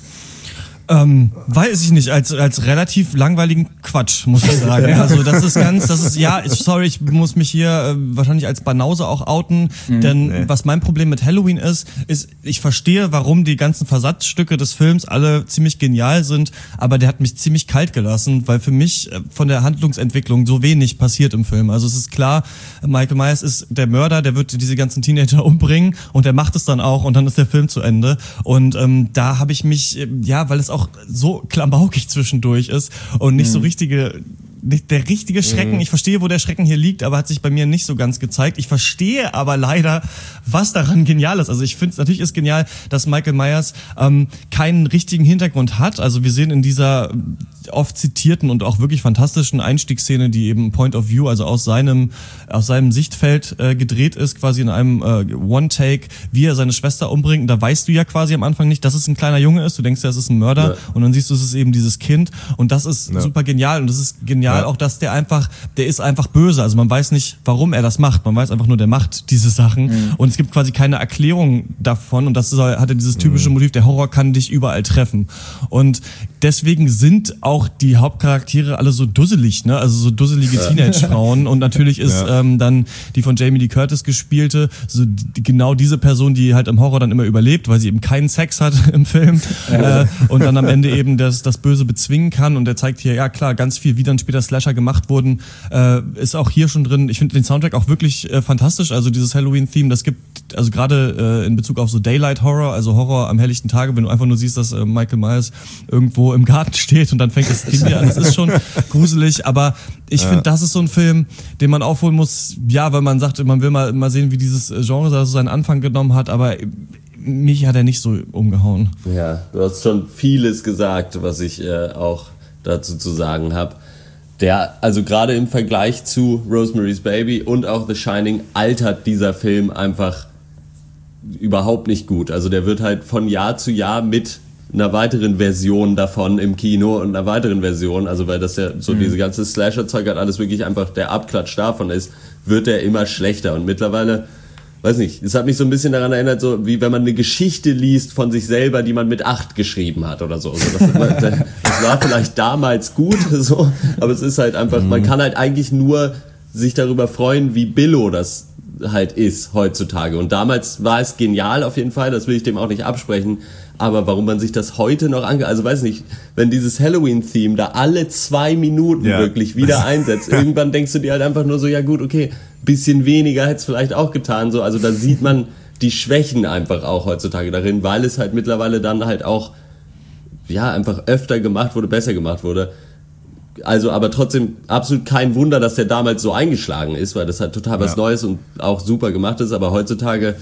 Ähm, weiß ich nicht, als, als relativ langweiligen Quatsch, muss ich sagen. Ja. Also das ist ganz, das ist, ja, ich, sorry, ich muss mich hier äh, wahrscheinlich als Banause auch outen, mhm, denn nee. was mein Problem mit Halloween ist, ist, ich verstehe, warum die ganzen Versatzstücke des Films alle ziemlich genial sind, aber der hat mich ziemlich kalt gelassen, weil für mich äh, von der Handlungsentwicklung so wenig passiert im Film. Also es ist klar, Michael Myers ist der Mörder, der wird diese ganzen Teenager umbringen und der macht es dann auch und dann ist der Film zu Ende. Und ähm, da habe ich mich, äh, ja, weil es auch so klamaukig zwischendurch ist und nicht mhm. so richtige, nicht der richtige Schrecken. Mhm. Ich verstehe, wo der Schrecken hier liegt, aber hat sich bei mir nicht so ganz gezeigt. Ich verstehe aber leider, was daran genial ist. Also ich finde es natürlich ist genial, dass Michael Myers ähm, keinen richtigen Hintergrund hat. Also wir sehen in dieser oft zitierten und auch wirklich fantastischen Einstiegsszene, die eben Point of View, also aus seinem aus seinem Sichtfeld äh, gedreht ist, quasi in einem äh, One-Take, wie er seine Schwester umbringt. Und da weißt du ja quasi am Anfang nicht, dass es ein kleiner Junge ist. Du denkst ja, es ist ein Mörder. Ja. Und dann siehst du, es ist eben dieses Kind. Und das ist ja. super genial. Und das ist genial ja. auch, dass der einfach, der ist einfach böse. Also man weiß nicht, warum er das macht. Man weiß einfach nur, der macht diese Sachen. Mhm. Und es gibt quasi keine Erklärung davon. Und das ist, hat er dieses typische Motiv, der Horror kann dich überall treffen. Und deswegen sind auch die Hauptcharaktere alle so dusselig, ne? Also so dusselige ja. Teenage-Frauen. Und natürlich ist ja. ähm, dann die von Jamie Lee Curtis gespielte, so die, genau diese Person, die halt im Horror dann immer überlebt, weil sie eben keinen Sex hat im Film ja. äh, und dann am Ende eben das, das Böse bezwingen kann. Und der zeigt hier, ja klar, ganz viel, wie dann später Slasher gemacht wurden, äh, ist auch hier schon drin. Ich finde den Soundtrack auch wirklich äh, fantastisch. Also dieses Halloween-Theme, das gibt, also gerade äh, in Bezug auf so Daylight-Horror, also Horror am helllichten Tage, wenn du einfach nur siehst, dass äh, Michael Myers irgendwo im Garten steht und dann fängt das Ding hier an. Das ist schon gruselig, aber ich ja. finde, das ist so ein Film, den man aufholen muss, ja, weil man sagt, man will mal, mal sehen, wie dieses Genre so seinen Anfang genommen hat, aber mich hat er nicht so umgehauen. Ja, du hast schon vieles gesagt, was ich äh, auch dazu zu sagen habe. Der, also gerade im Vergleich zu Rosemary's Baby und auch The Shining altert dieser Film einfach überhaupt nicht gut. Also der wird halt von Jahr zu Jahr mit einer weiteren Version davon im Kino und einer weiteren Version, also weil das ja so mhm. diese ganze Slasher-Zeug hat alles wirklich einfach der Abklatsch davon ist, wird der immer schlechter und mittlerweile, weiß nicht, es hat mich so ein bisschen daran erinnert, so wie wenn man eine Geschichte liest von sich selber, die man mit acht geschrieben hat oder so. Also das, das war vielleicht damals gut, so, aber es ist halt einfach, mhm. man kann halt eigentlich nur sich darüber freuen, wie billow das halt ist heutzutage. Und damals war es genial auf jeden Fall, das will ich dem auch nicht absprechen, aber warum man sich das heute noch ange... Also weiß nicht, wenn dieses Halloween-Theme da alle zwei Minuten ja. wirklich wieder einsetzt, irgendwann denkst du dir halt einfach nur so, ja gut, okay, bisschen weniger hätte es vielleicht auch getan, so, also da sieht man die Schwächen einfach auch heutzutage darin, weil es halt mittlerweile dann halt auch, ja, einfach öfter gemacht wurde, besser gemacht wurde. Also, aber trotzdem absolut kein Wunder, dass der damals so eingeschlagen ist, weil das halt total was ja. Neues und auch super gemacht ist, aber heutzutage,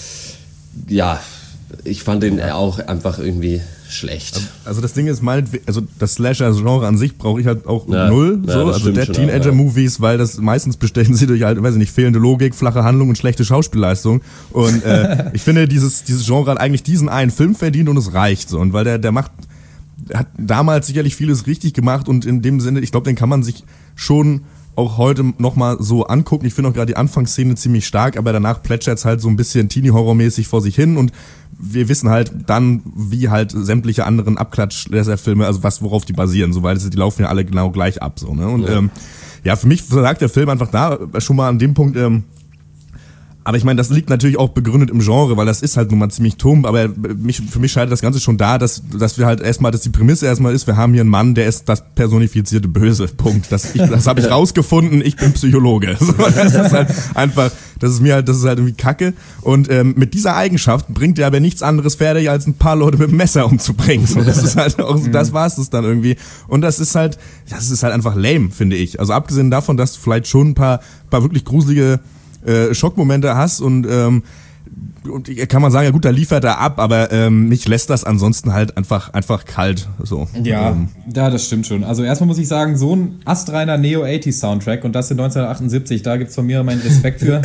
ja, ich fand den auch einfach irgendwie schlecht. Also das Ding ist, meinetwegen, also das Slasher-Genre an sich brauche ich halt auch ja, null, so, ja, also der Teenager-Movies, ja. weil das meistens bestechen sie durch halt, weiß ich nicht, fehlende Logik, flache Handlung und schlechte Schauspielleistung und äh, ich finde, dieses dieses Genre hat eigentlich diesen einen Film verdient und es reicht so, und weil der der macht, der hat damals sicherlich vieles richtig gemacht und in dem Sinne, ich glaube, den kann man sich schon auch heute nochmal so angucken. Ich finde auch gerade die Anfangsszene ziemlich stark, aber danach plätschert es halt so ein bisschen Teenie-Horror-mäßig vor sich hin und wir wissen halt dann, wie halt sämtliche anderen Abklatsch-Filme, also was, worauf die basieren, so, weil die laufen ja alle genau gleich ab, so, ne, und, ja. ähm, ja, für mich sagt der Film einfach da schon mal an dem Punkt, ähm, aber ich meine, das liegt natürlich auch begründet im Genre, weil das ist halt nun mal ziemlich tump, aber mich, für mich scheitert das Ganze schon da, dass, dass wir halt erstmal, dass die Prämisse erstmal ist, wir haben hier einen Mann, der ist das personifizierte Böse, Punkt. Das, ich, das habe ich rausgefunden, ich bin Psychologe. So, das ist halt einfach, das ist mir halt, das ist halt irgendwie Kacke. Und ähm, mit dieser Eigenschaft bringt er aber nichts anderes fertig, als ein paar Leute mit dem Messer umzubringen. So, das ist halt auch, das war's das dann irgendwie. Und das ist halt, das ist halt einfach lame, finde ich. Also abgesehen davon, dass du vielleicht schon ein paar, paar wirklich gruselige Äh, Schockmomente hast und ähm, und kann man sagen, ja gut, da liefert er ab, aber ähm, mich lässt das ansonsten halt einfach einfach kalt. So. Ja, ähm. ja, das stimmt schon. Also erstmal muss ich sagen, so ein astreiner Neo-achtziger-Soundtrack und das in neunzehnhundertachtundsiebzig, da gibt's von mir meinen Respekt für.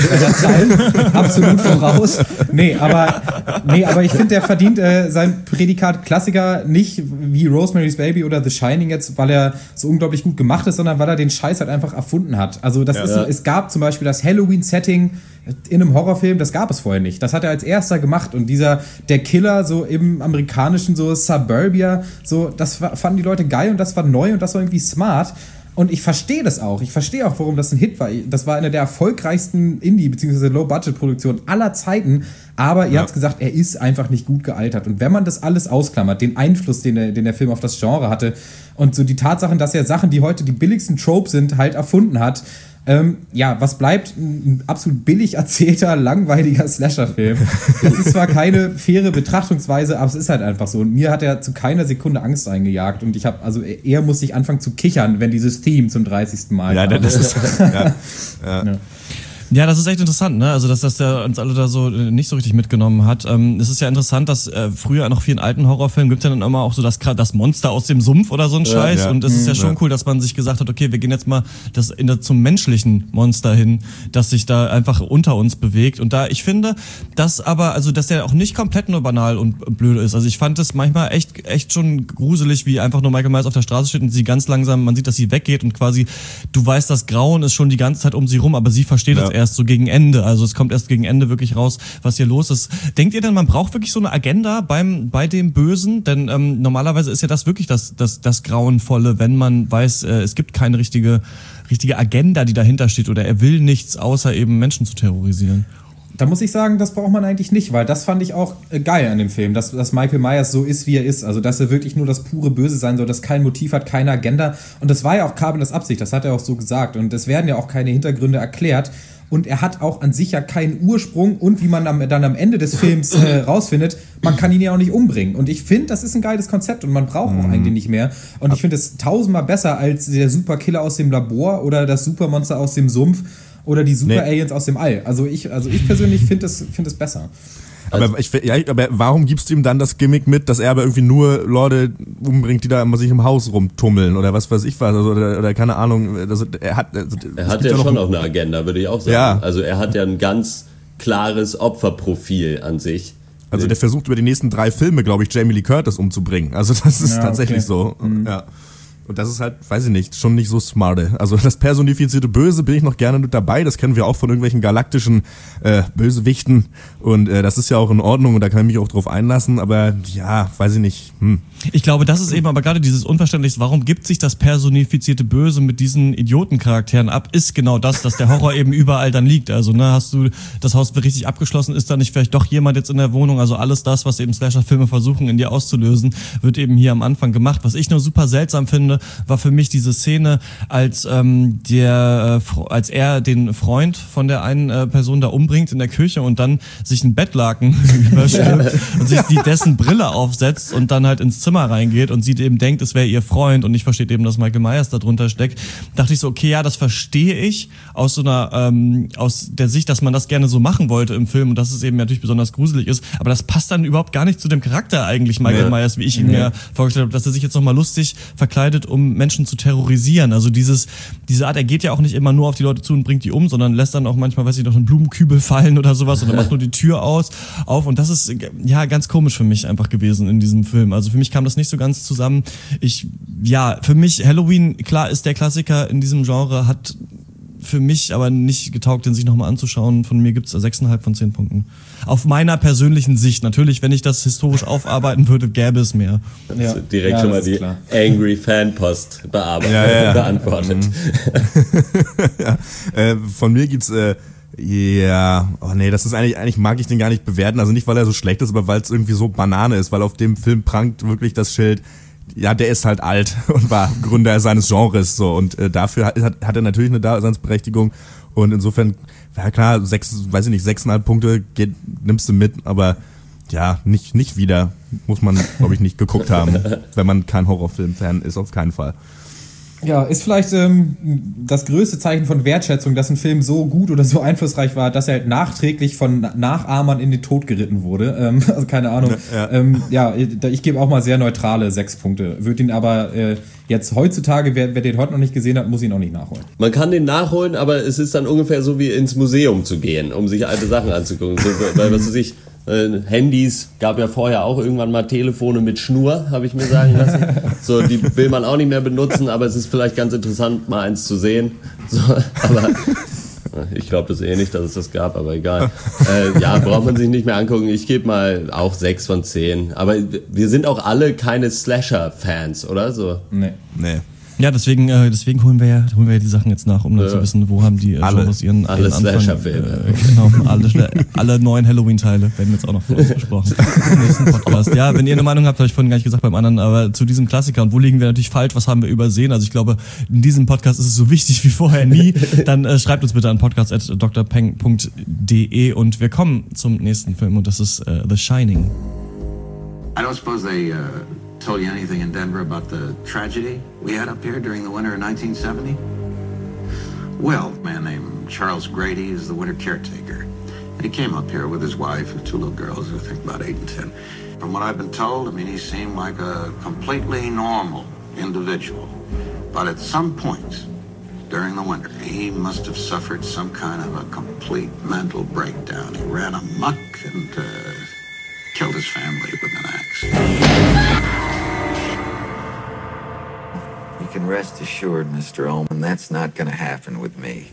Absolut voraus. Nee, aber, nee, aber ich finde, der verdient äh, sein Prädikat Klassiker nicht wie Rosemary's Baby oder The Shining jetzt, weil er so unglaublich gut gemacht ist, sondern weil er den Scheiß halt einfach erfunden hat. Also das ja, ist, ja. es gab zum Beispiel das Halloween-Setting in einem Horrorfilm, das gab es vorher nicht. Das hat er als erster gemacht und dieser, der Killer so im amerikanischen so Suburbia, so, das fanden die Leute geil und das war neu und das war irgendwie smart. Und ich verstehe das auch. Ich verstehe auch, warum das ein Hit war. Das war eine der erfolgreichsten Indie- bzw. Low-Budget-Produktionen aller Zeiten. Aber ihr ja. habt gesagt, er ist einfach nicht gut gealtert. Und wenn man das alles ausklammert, den Einfluss, den der, den der Film auf das Genre hatte und so die Tatsachen, dass er Sachen, die heute die billigsten Tropes sind, halt erfunden hat, Ähm, ja, was bleibt? Ein absolut billig erzählter, langweiliger Slasher-Film. Das ist zwar keine faire Betrachtungsweise, aber es ist halt einfach so. Und mir hat er zu keiner Sekunde Angst eingejagt. Und ich habe, also eher musste ich anfangen zu kichern, wenn dieses Theme zum dreißigsten Mal ja, kam. Das ist, ja, ja. ja. Ja, das ist echt interessant, ne? Also, dass, dass der uns alle da so nicht so richtig mitgenommen hat. Ähm, es ist ja interessant, dass äh, früher noch vielen alten Horrorfilmen gibt es ja dann immer auch so das, das Monster aus dem Sumpf oder so ein Scheiß. Ja, ja. Und es ist ja schon ja. cool, dass man sich gesagt hat, okay, wir gehen jetzt mal das in der, zum menschlichen Monster hin, das sich da einfach unter uns bewegt. Und da, ich finde, dass aber, also, dass der auch nicht komplett nur banal und blöd ist. Also, ich fand es manchmal echt, echt schon gruselig, wie einfach nur Michael Myers auf der Straße steht und sie ganz langsam, man sieht, dass sie weggeht und quasi, du weißt, das Grauen ist schon die ganze Zeit um sie rum, aber sie versteht es ja. erst so gegen Ende. Also es kommt erst gegen Ende wirklich raus, was hier los ist. Denkt ihr denn, man braucht wirklich so eine Agenda beim bei dem Bösen? Denn ähm, normalerweise ist ja das wirklich das das das Grauenvolle, wenn man weiß, äh, es gibt keine richtige richtige Agenda, die dahinter steht, oder er will nichts, außer eben Menschen zu terrorisieren. Da muss ich sagen, das braucht man eigentlich nicht, weil das fand ich auch geil an dem Film, dass, dass Michael Myers so ist, wie er ist. Also, dass er wirklich nur das pure Böse sein soll, dass kein Motiv hat, keine Agenda. Und das war ja auch Carpenters Absicht, das hat er auch so gesagt. Und es werden ja auch keine Hintergründe erklärt. Und er hat auch an sich ja keinen Ursprung. Und wie man am, dann am Ende des Films äh, rausfindet, man kann ihn ja auch nicht umbringen. Und ich finde, das ist ein geiles Konzept und man braucht auch eigentlich nicht mehr. Und ich finde es tausendmal besser als der Superkiller aus dem Labor oder das Supermonster aus dem Sumpf oder die Super-Aliens nee. aus dem All. Also ich, also ich persönlich finde es find das besser. Aber, ich, ja, aber warum gibst du ihm dann das Gimmick mit, dass er aber irgendwie nur Leute umbringt, die da immer sich im Haus rumtummeln oder was weiß ich was, also, oder, oder keine Ahnung. Also er hat, also, er hat ja, ja schon auch eine Agenda, würde ich auch sagen. Ja. Also er hat ja ein ganz klares Opferprofil an sich. Also der versucht über die nächsten drei Filme, glaube ich, Jamie Lee Curtis umzubringen. Also das ist ja, tatsächlich okay. so. Mhm. Ja. Und das ist halt, weiß ich nicht, schon nicht so smart. Also das personifizierte Böse bin ich noch gerne mit dabei. Das kennen wir auch von irgendwelchen galaktischen äh, Bösewichten. Und äh, das ist ja auch in Ordnung und da kann ich mich auch drauf einlassen. Aber ja, weiß ich nicht. Hm. Ich glaube, das ist eben aber gerade dieses Unverständliche, warum gibt sich das personifizierte Böse mit diesen Idiotencharakteren ab, ist genau das, dass der Horror eben überall dann liegt. Also ne, hast du das Haus richtig abgeschlossen, ist da nicht vielleicht doch jemand jetzt in der Wohnung? Also alles das, was eben Slasher-Filme versuchen in dir auszulösen, wird eben hier am Anfang gemacht. Was ich nur super seltsam finde, war für mich diese Szene, als ähm, der, äh, als er den Freund von der einen äh, Person da umbringt in der Küche und dann sich ein Bettlaken überstülpt und sich die dessen Brille aufsetzt und dann halt ins Zimmer reingeht und sie eben denkt, es wäre ihr Freund und nicht versteht eben, dass Michael Myers da drunter steckt, dachte ich so, okay, ja, das verstehe ich aus so einer, ähm, aus der Sicht, dass man das gerne so machen wollte im Film und dass es eben natürlich besonders gruselig ist, aber das passt dann überhaupt gar nicht zu dem Charakter eigentlich Michael nee. Myers, wie ich ihn nee. mir vorgestellt habe, dass er sich jetzt nochmal lustig verkleidet, um Menschen zu terrorisieren. Also dieses, diese Art, er geht ja auch nicht immer nur auf die Leute zu und bringt die um, sondern lässt dann auch manchmal, weiß ich noch, einen Blumenkübel fallen oder sowas oder macht nur die Tür aus, auf und das ist, ja, ganz komisch für mich einfach gewesen in diesem Film. Also für mich kam das nicht so ganz zusammen. Ich, ja, für mich Halloween, klar, ist der Klassiker in diesem Genre, hat für mich aber nicht getaugt, den sich nochmal anzuschauen. Von mir gibt's sechs Komma fünf von zehn Punkten. Auf meiner persönlichen Sicht. Natürlich, wenn ich das historisch aufarbeiten würde, gäbe es mehr. Ja. Also direkt ja, schon mal die klar. Angry Fanpost bearbeitet, ja, ja, ja. beantwortet. ja. äh, von mir gibt's äh, ja, oh nee, das ist eigentlich, eigentlich mag ich den gar nicht bewerten, also nicht, weil er so schlecht ist, aber weil es irgendwie so Banane ist, weil auf dem Film prangt wirklich das Schild, ja, der ist halt alt und war Gründer seines Genres, so, und äh, dafür hat, hat er natürlich eine Daseinsberechtigung und insofern, ja klar, sechs, weiß ich nicht, sechseinhalb Punkte geht, nimmst du mit, aber ja, nicht, nicht wieder, muss man, glaube ich, nicht geguckt haben, wenn man kein Horrorfilm-Fan ist, auf keinen Fall. Ja, ist vielleicht ähm, das größte Zeichen von Wertschätzung, dass ein Film so gut oder so einflussreich war, dass er halt nachträglich von Nachahmern in den Tod geritten wurde. Ähm, also keine Ahnung. Ja, ähm, ja ich gebe auch mal sehr neutrale sechs Punkte. Würde ihn aber äh, jetzt heutzutage, wer, wer den heute noch nicht gesehen hat, muss ihn auch nicht nachholen. Man kann den nachholen, aber es ist dann ungefähr so wie ins Museum zu gehen, um sich alte Sachen anzugucken. So, weil, was weiß ich, Äh, Handys, gab ja vorher auch irgendwann mal Telefone mit Schnur, habe ich mir sagen lassen. So, die will man auch nicht mehr benutzen, aber es ist vielleicht ganz interessant, mal eins zu sehen. So, aber ich glaube das eh nicht, dass es das gab, aber egal. Äh, ja, braucht man sich nicht mehr angucken. Ich gebe mal auch sechs von zehn. Aber wir sind auch alle keine Slasher-Fans, oder so? Nee. Nee. Ja, deswegen, äh, deswegen holen wir ja, holen wir ja die Sachen jetzt nach, um dann ja. zu wissen, wo haben die äh, alle, Genres ihren, alle ihren Anfang. Slasher-Filme. Äh, genau, alle, alle neuen Halloween-Teile werden jetzt auch noch von uns besprochen. Im nächsten Podcast. Ja, wenn ihr eine Meinung habt, habe ich vorhin gar nicht gesagt beim anderen, aber zu diesem Klassiker und wo liegen wir natürlich falsch, was haben wir übersehen? Also ich glaube, in diesem Podcast ist es so wichtig wie vorher nie. Dann äh, schreibt uns bitte an podcast at d r peng punkt d e und wir kommen zum nächsten Film und das ist äh, The Shining. I don't suppose they uh, told you anything in Denver about the tragedy we had up here during the winter of nineteen seventy? Well, a man named Charles Grady is the winter caretaker. He came up here with his wife and two little girls who I think about eight and ten. From what I've been told, I mean, he seemed like a completely normal individual. But at some point during the winter, he must have suffered some kind of a complete mental breakdown. He ran amok and uh, killed his family with an axe. You can rest assured, Mister Ullman, that's not going to happen with me.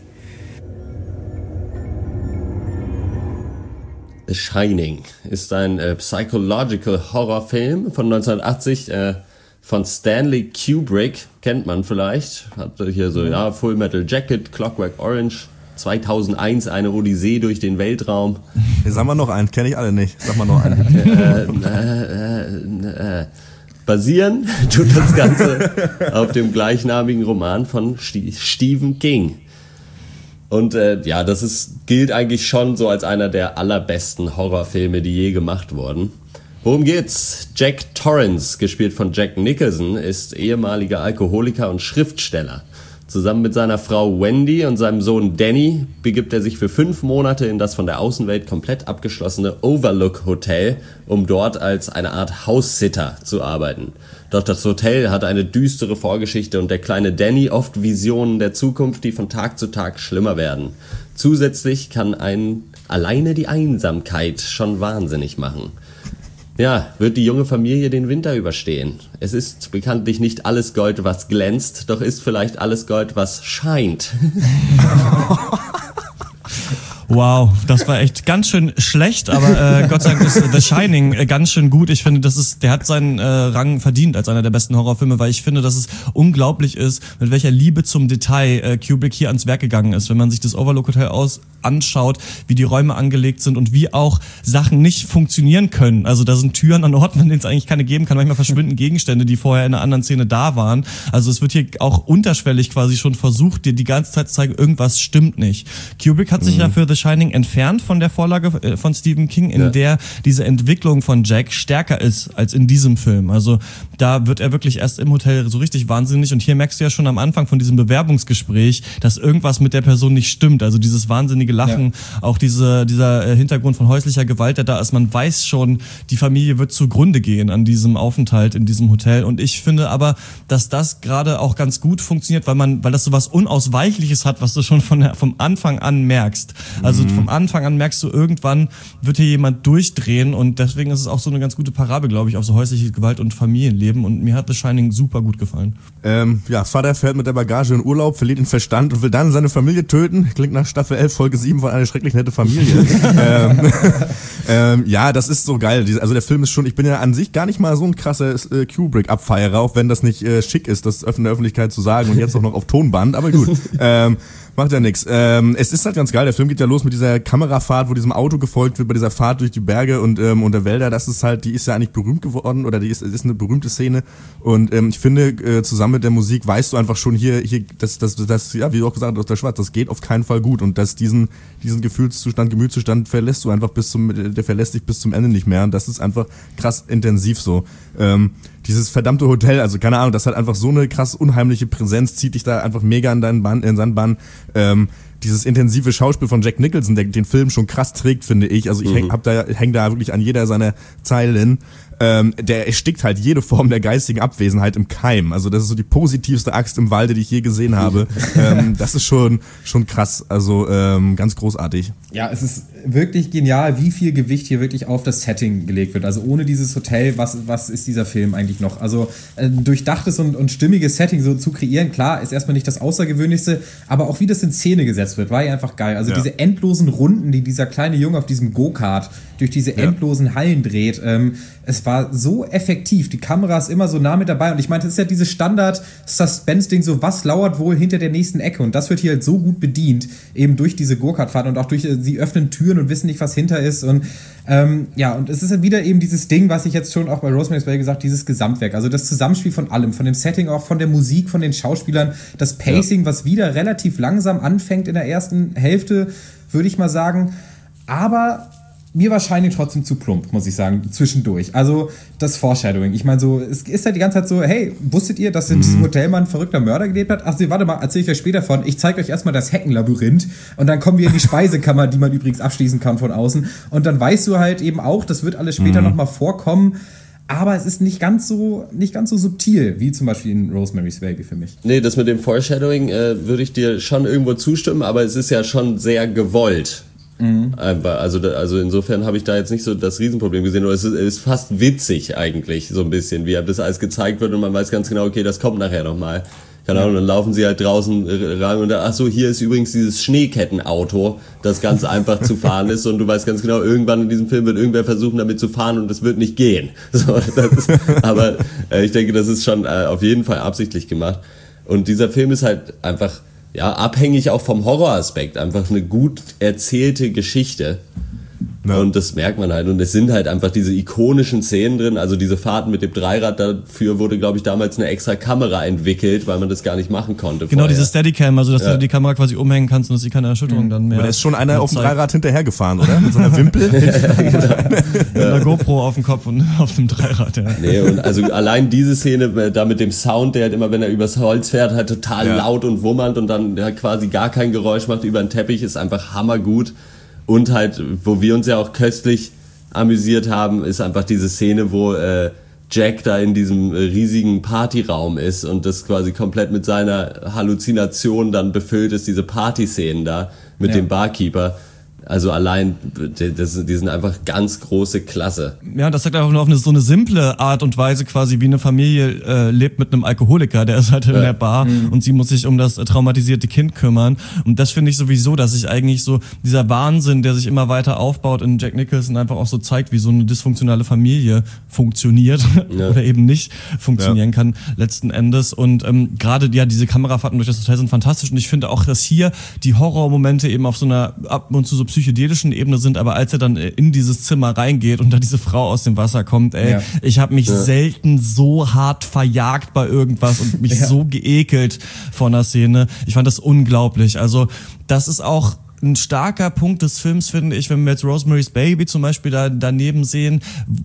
The Shining ist ein äh, Psychological Horrorfilm von neunzehnhundertachtzig äh, von Stanley Kubrick, kennt man vielleicht. Hat hier so, ja, Full Metal Jacket, Clockwork Orange, zweitausendeins eine Odyssee durch den Weltraum. Hier sagen wir noch einen, kenne ich alle nicht. Sag mal noch einen. äh, äh, äh, äh. Basieren tut das Ganze auf dem gleichnamigen Roman von Stephen King. Und äh, ja, das ist, gilt eigentlich schon so als einer der allerbesten Horrorfilme, die je gemacht wurden. Worum geht's? Jack Torrance, gespielt von Jack Nicholson, ist ehemaliger Alkoholiker und Schriftsteller. Zusammen mit seiner Frau Wendy und seinem Sohn Danny begibt er sich für fünf Monate in das von der Außenwelt komplett abgeschlossene Overlook Hotel, um dort als eine Art House-Sitter zu arbeiten. Doch das Hotel hat eine düstere Vorgeschichte und der kleine Danny oft Visionen der Zukunft, die von Tag zu Tag schlimmer werden. Zusätzlich kann einen alleine die Einsamkeit schon wahnsinnig machen. Ja, wird die junge Familie den Winter überstehen? Es ist bekanntlich nicht alles Gold, was glänzt, doch ist vielleicht alles Gold, was scheint. Wow, das war echt ganz schön schlecht, aber äh, Gott sei Dank ist The Shining äh, ganz schön gut. Ich finde, das ist, der hat seinen äh, Rang verdient als einer der besten Horrorfilme, weil ich finde, dass es unglaublich ist, mit welcher Liebe zum Detail äh, Kubrick hier ans Werk gegangen ist. Wenn man sich das Overlook Hotel aus anschaut, wie die Räume angelegt sind und wie auch Sachen nicht funktionieren können. Also da sind Türen an Orten, an denen es eigentlich keine geben kann. Manchmal verschwinden Gegenstände, die vorher in einer anderen Szene da waren. Also es wird hier auch unterschwellig quasi schon versucht, dir die ganze Zeit zu zeigen, irgendwas stimmt nicht. Kubrick hat sich mhm. ja für The Shining entfernt von der Vorlage von Stephen King, in ja. der diese Entwicklung von Jack stärker ist als in diesem Film. Also da wird er wirklich erst im Hotel so richtig wahnsinnig und hier merkst du ja schon am Anfang von diesem Bewerbungsgespräch, dass irgendwas mit der Person nicht stimmt. Also dieses wahnsinnige Lachen, ja. auch diese, dieser Hintergrund von häuslicher Gewalt, der da ist. Man weiß schon, die Familie wird zugrunde gehen an diesem Aufenthalt in diesem Hotel und ich finde aber, dass das gerade auch ganz gut funktioniert, weil man, weil das so was Unausweichliches hat, was du schon von der, vom Anfang an merkst. Also mhm. vom Anfang an merkst du, irgendwann wird hier jemand durchdrehen und deswegen ist es auch so eine ganz gute Parabel, glaube ich, auf so häusliche Gewalt und Familienleben und mir hat The Shining super gut gefallen. Ähm, ja, Vater fährt mit der Bagage in Urlaub, verliert den Verstand und will dann seine Familie töten. Klingt nach Staffel elf, Folge sieben von Eine schrecklich nette Familie. ähm, ähm, ja, das ist so geil. Also der Film ist schon, ich bin ja an sich gar nicht mal so ein krasser äh, Kubrick-Abfeierer, auch wenn das nicht äh, schick ist, das in der Öffentlichkeit zu sagen und jetzt auch noch auf Tonband, aber gut. ähm, Macht ja nix. Ähm, es ist halt ganz geil, der Film geht ja los mit dieser Kamerafahrt, wo diesem Auto gefolgt wird, bei dieser Fahrt durch die Berge und ähm, unter Wälder, das ist halt, die ist ja eigentlich berühmt geworden, oder die ist, ist eine berühmte Szene und ähm, ich finde, äh, zusammen mit der Musik weißt du einfach schon hier, hier, das, das, das, ja, wie du auch gesagt hast, der Schwarz, das geht auf keinen Fall gut und dass diesen, diesen Gefühlszustand, Gemütszustand verlässt du einfach bis zum, der verlässt dich bis zum Ende nicht mehr und das ist einfach krass intensiv so. Ähm, dieses verdammte Hotel, also keine Ahnung, das hat einfach so eine krass unheimliche Präsenz, zieht dich da einfach mega in deinen Bann, in seinen Bann. Ähm, dieses intensive Schauspiel von Jack Nicholson, der den Film schon krass trägt, finde ich. Also ich mhm. häng, hab da, häng da wirklich an jeder seiner Zeilen. Ähm, der erstickt halt jede Form der geistigen Abwesenheit im Keim. Also das ist so die positivste Axt im Walde, die ich je gesehen habe. ähm, das ist schon schon krass, also ähm, ganz großartig. Ja, es ist wirklich genial, wie viel Gewicht hier wirklich auf das Setting gelegt wird. Also ohne dieses Hotel, was was ist dieser Film eigentlich noch? Also ein durchdachtes und, und stimmiges Setting so zu kreieren, klar, ist erstmal nicht das Außergewöhnlichste, aber auch wie das in Szene gesetzt wird, war ja einfach geil. Also ja. diese endlosen Runden, die dieser kleine Junge auf diesem Go-Kart durch diese endlosen ja. Hallen dreht, ähm, es war so effektiv. Die Kamera ist immer so nah mit dabei. Und ich meine, das ist ja dieses Standard-Suspense-Ding, so was lauert wohl hinter der nächsten Ecke. Und das wird hier halt so gut bedient, eben durch diese Go-Kart-Fahrt und auch durch, sie öffnen Türen und wissen nicht, was hinter ist. Und ähm, ja, und es ist halt wieder eben dieses Ding, was ich jetzt schon auch bei Rosemary's Baby gesagt habe, dieses Gesamtwerk. Also das Zusammenspiel von allem, von dem Setting, auch von der Musik, von den Schauspielern, das Pacing, ja. was wieder relativ langsam anfängt in der ersten Hälfte, würde ich mal sagen. Aber mir war Shining trotzdem zu plump, muss ich sagen, zwischendurch. Also das Foreshadowing. Ich meine so, es ist halt die ganze Zeit so, hey, wusstet ihr, dass in mhm. diesem Hotel mal ein verrückter Mörder gelebt hat? Ach, warte mal, erzähle ich euch später von. Ich zeige euch erstmal das Heckenlabyrinth und dann kommen wir in die Speisekammer, die man übrigens abschließen kann von außen. Und dann weißt du halt eben auch, das wird alles später mhm. nochmal vorkommen. Aber es ist nicht ganz so nicht ganz so subtil, wie zum Beispiel in Rosemary's Baby für mich. Nee, das mit dem Foreshadowing äh, würde ich dir schon irgendwo zustimmen, aber es ist ja schon sehr gewollt. Mhm. Also, also insofern habe ich da jetzt nicht so das Riesenproblem gesehen, oder es ist, ist fast witzig eigentlich, so ein bisschen, wie das alles gezeigt wird und man weiß ganz genau, okay, das kommt nachher nochmal. Keine Ahnung, dann laufen sie halt draußen rein und da, ach so, hier ist übrigens dieses Schneekettenauto, das ganz einfach zu fahren ist und du weißt ganz genau, irgendwann in diesem Film wird irgendwer versuchen, damit zu fahren und es wird nicht gehen. So, das ist, aber äh, ich denke, das ist schon äh, auf jeden Fall absichtlich gemacht. Und dieser Film ist halt einfach, ja, abhängig auch vom Horroraspekt, einfach eine gut erzählte Geschichte. Ja. Und das merkt man halt. Und es sind halt einfach diese ikonischen Szenen drin, also diese Fahrten mit dem Dreirad, dafür wurde, glaube ich, damals eine extra Kamera entwickelt, weil man das gar nicht machen konnte. Genau, vorher. Diese Steadicam, also dass ja. du die Kamera quasi umhängen kannst und dass sie keine Erschütterung mhm. dann mehr. Aber da ist schon einer auf dem Dreirad hinterhergefahren, oder? Mit so einer Wimpel? ja, genau. Mit einer GoPro auf dem Kopf und auf dem Dreirad, ja. Nee, und also allein diese Szene, da mit dem Sound, der halt immer, wenn er übers Holz fährt, halt total ja. laut und wummernd und dann halt quasi gar kein Geräusch macht über den Teppich, ist einfach hammergut. Und halt, wo wir uns ja auch köstlich amüsiert haben, ist einfach diese Szene, wo äh, Jack da in diesem riesigen Partyraum ist und das quasi komplett mit seiner Halluzination dann befüllt ist, diese Partyszenen da mit ja. dem Barkeeper. Also allein, das, die sind einfach ganz große Klasse. Ja, das sagt einfach nur auf eine, so eine simple Art und Weise quasi, wie eine Familie äh, lebt mit einem Alkoholiker, der ist halt in ja. der Bar mhm. und sie muss sich um das traumatisierte Kind kümmern. Und das finde ich sowieso, dass sich eigentlich so dieser Wahnsinn, der sich immer weiter aufbaut in Jack Nicholson, einfach auch so zeigt, wie so eine dysfunktionale Familie funktioniert ja. oder eben nicht funktionieren ja. kann letzten Endes. Und ähm, gerade ja diese Kamerafahrten durch das Hotel sind fantastisch. Und ich finde auch, dass hier die Horrormomente eben auf so einer ab und zu so psychedelischen Ebene sind, aber als er dann in dieses Zimmer reingeht und da diese Frau aus dem Wasser kommt, ey, ja. ich habe mich ja. selten so hart verjagt bei irgendwas und mich ja. so geekelt vor einer Szene. Ich fand das unglaublich. Also das ist auch ein starker Punkt des Films, finde ich, wenn wir jetzt Rosemary's Baby zum Beispiel da daneben sehen,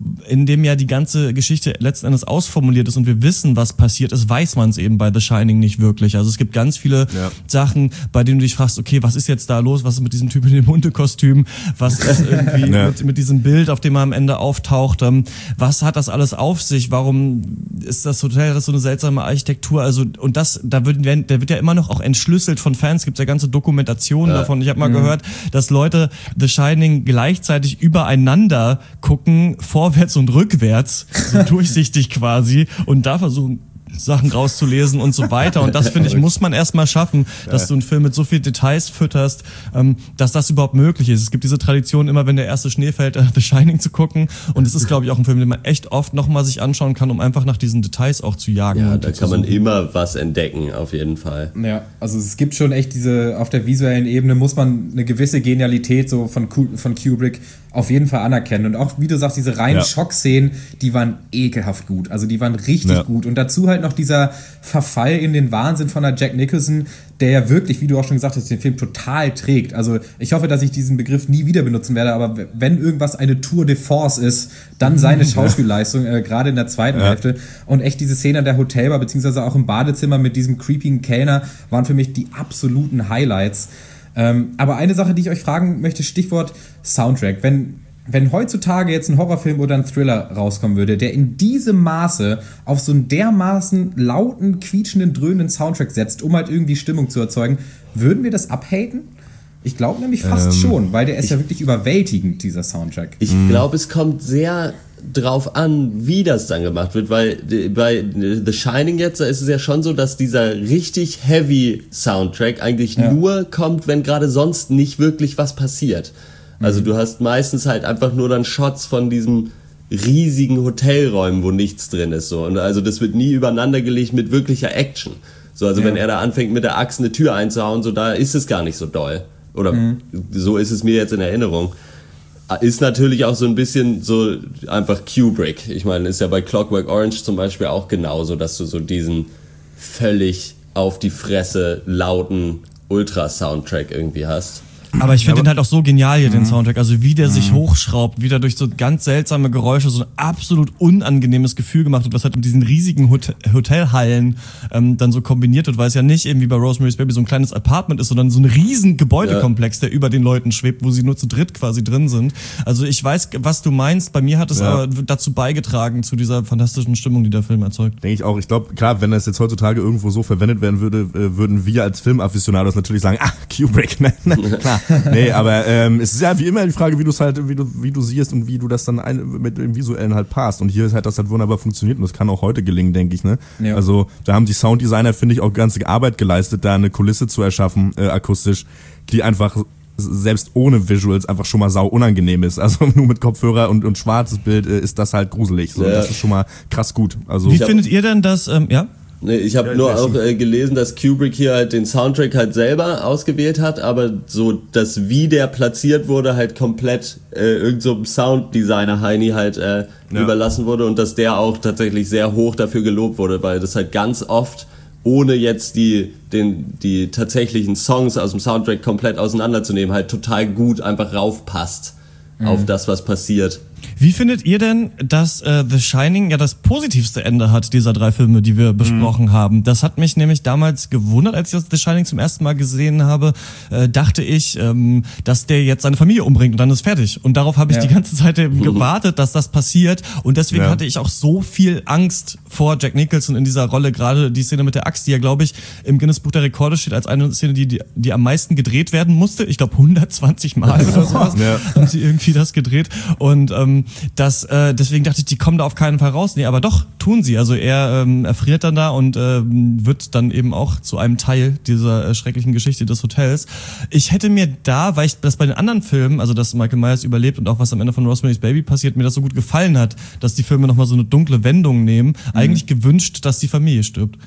in dem ja die ganze Geschichte letzten Endes ausformuliert ist und wir wissen, was passiert ist, weiß man es eben bei The Shining nicht wirklich. Also es gibt ganz viele ja. Sachen, bei denen du dich fragst, okay, was ist jetzt da los? Was ist mit diesem Typ in dem Hundekostüm? Was ist irgendwie ja. mit, mit diesem Bild, auf dem er am Ende auftaucht? Was hat das alles auf sich? Warum ist das Hotel, das so eine seltsame Architektur? Also, und das, da wird, da wird ja immer noch auch entschlüsselt von Fans. Es gibt ja ganze Dokumentationen ja. davon. Ich habe mal gehört, dass Leute The Shining gleichzeitig übereinander gucken, vorwärts und rückwärts, so durchsichtig quasi, und da versuchen Sachen rauszulesen und so weiter. Und das, finde ich, muss man erstmal schaffen, dass ja. du einen Film mit so viel Details fütterst, ähm, dass das überhaupt möglich ist. Es gibt diese Tradition, immer wenn der erste Schnee fällt, äh, The Shining zu gucken. Und es ist, glaube ich, auch ein Film, den man echt oft nochmal sich anschauen kann, um einfach nach diesen Details auch zu jagen. Ja, da kann man immer was entdecken, auf jeden Fall. Ja, also es gibt schon echt diese, auf der visuellen Ebene muss man eine gewisse Genialität so von, von Kubrick auf jeden Fall anerkennen. Und auch, wie du sagst, diese reinen ja. Schockszenen, die waren ekelhaft gut. Also die waren richtig ja. gut. Und dazu halt noch dieser Verfall in den Wahnsinn von der Jack Nicholson, der ja wirklich, wie du auch schon gesagt hast, den Film total trägt. Also ich hoffe, dass ich diesen Begriff nie wieder benutzen werde, aber wenn irgendwas eine Tour de Force ist, dann seine Schauspielleistung, äh, gerade in der zweiten ja. Hälfte. Und echt diese Szene an der Hotelbar, beziehungsweise auch im Badezimmer mit diesem creepigen Kellner, waren für mich die absoluten Highlights. Ähm, aber eine Sache, die ich euch fragen möchte, Stichwort Soundtrack. Wenn, wenn heutzutage jetzt ein Horrorfilm oder ein Thriller rauskommen würde, der in diesem Maße auf so einen dermaßen lauten, quietschenden, dröhnenden Soundtrack setzt, um halt irgendwie Stimmung zu erzeugen, würden wir das abhaten? Ich glaube nämlich fast ähm, schon, weil der ist ich, ja wirklich überwältigend, dieser Soundtrack. Ich mhm. glaube, es kommt sehr drauf an, wie das dann gemacht wird, weil bei The Shining jetzt, da ist es ja schon so, dass dieser richtig heavy Soundtrack eigentlich ja. nur kommt, wenn gerade sonst nicht wirklich was passiert. Also mhm. du hast meistens halt einfach nur dann Shots von diesem riesigen Hotelräumen, wo nichts drin ist, so. Und also das wird nie übereinander gelegt mit wirklicher Action. So, also ja. wenn er da anfängt, mit der Axt eine Tür einzuhauen, so, da ist es gar nicht so doll. Oder mhm. so ist es mir jetzt in Erinnerung. Ist natürlich auch so ein bisschen so einfach Kubrick. Ich meine, ist ja bei Clockwork Orange zum Beispiel auch genauso, dass du so diesen völlig auf die Fresse lauten Ultra-Soundtrack irgendwie hast. Aber ich finde den halt auch so genial hier, mhm. den Soundtrack. Also wie der mhm. sich hochschraubt, wie der durch so ganz seltsame Geräusche so ein absolut unangenehmes Gefühl gemacht wird, was halt mit diesen riesigen Hot- Hotelhallen ähm, dann so kombiniert wird, weil es ja nicht irgendwie bei Rosemary's Baby so ein kleines Apartment ist, sondern so ein riesen Gebäudekomplex, der über den Leuten schwebt, wo sie nur zu dritt quasi drin sind. Also ich weiß, was du meinst. Bei mir hat es ja. aber dazu beigetragen, zu dieser fantastischen Stimmung, die der Film erzeugt. Denke ich auch. Ich glaube, klar, wenn das jetzt heutzutage irgendwo so verwendet werden würde, würden wir als Filmafficionados natürlich sagen, ah, Kubrick, ne, ne, klar. Nee, aber ähm, es ist ja wie immer die Frage, wie du es halt, wie du, wie du siehst und wie du das dann ein, mit dem Visuellen halt passt. Und hier ist halt das halt wunderbar funktioniert und das kann auch heute gelingen, denke ich, ne? Ja. Also da haben die Sounddesigner, finde ich, auch ganze Arbeit geleistet, da eine Kulisse zu erschaffen, äh, akustisch, die einfach selbst ohne Visuals einfach schon mal sau unangenehm ist. Also nur mit Kopfhörer und, und schwarzes Bild äh, ist das halt gruselig. So, ja. Das ist schon mal krass gut. Also wie findet ihr denn das, ähm, ja? Nee, ich habe ja, nur auch äh, gelesen, dass Kubrick hier halt den Soundtrack halt selber ausgewählt hat, aber so das, wie der platziert wurde, halt komplett äh, irgend so einem Sounddesigner Heini halt äh, ja. überlassen wurde und dass der auch tatsächlich sehr hoch dafür gelobt wurde, weil das halt ganz oft, ohne jetzt die, den, die tatsächlichen Songs aus dem Soundtrack komplett auseinanderzunehmen, halt total gut einfach raufpasst mhm. auf das, was passiert. Wie findet ihr denn, dass äh, The Shining ja das positivste Ende hat, dieser drei Filme, die wir besprochen mhm. haben? Das hat mich nämlich damals gewundert, als ich The Shining zum ersten Mal gesehen habe, äh, dachte ich, ähm, dass der jetzt seine Familie umbringt und dann ist fertig. Und darauf habe ich ja. die ganze Zeit eben gewartet, dass das passiert. Und deswegen ja. hatte ich auch so viel Angst vor Jack Nicholson in dieser Rolle, gerade die Szene mit der Axt, die ja, glaube ich, im Guinness-Buch der Rekorde steht als eine Szene, die, die, die am meisten gedreht werden musste. Ich glaube hundertzwanzig Mal oder sowas ja. haben sie irgendwie das gedreht. Und ähm, das, äh, deswegen dachte ich, die kommen da auf keinen Fall raus. Nee, aber doch, tun sie. Also er ähm, erfriert dann da und äh, wird dann eben auch zu einem Teil dieser äh, schrecklichen Geschichte des Hotels. Ich hätte mir da, weil ich das bei den anderen Filmen, also dass Michael Myers überlebt und auch was am Ende von Rosemary's Baby passiert, mir das so gut gefallen hat, dass die Filme nochmal so eine dunkle Wendung nehmen, mhm. eigentlich gewünscht, dass die Familie stirbt.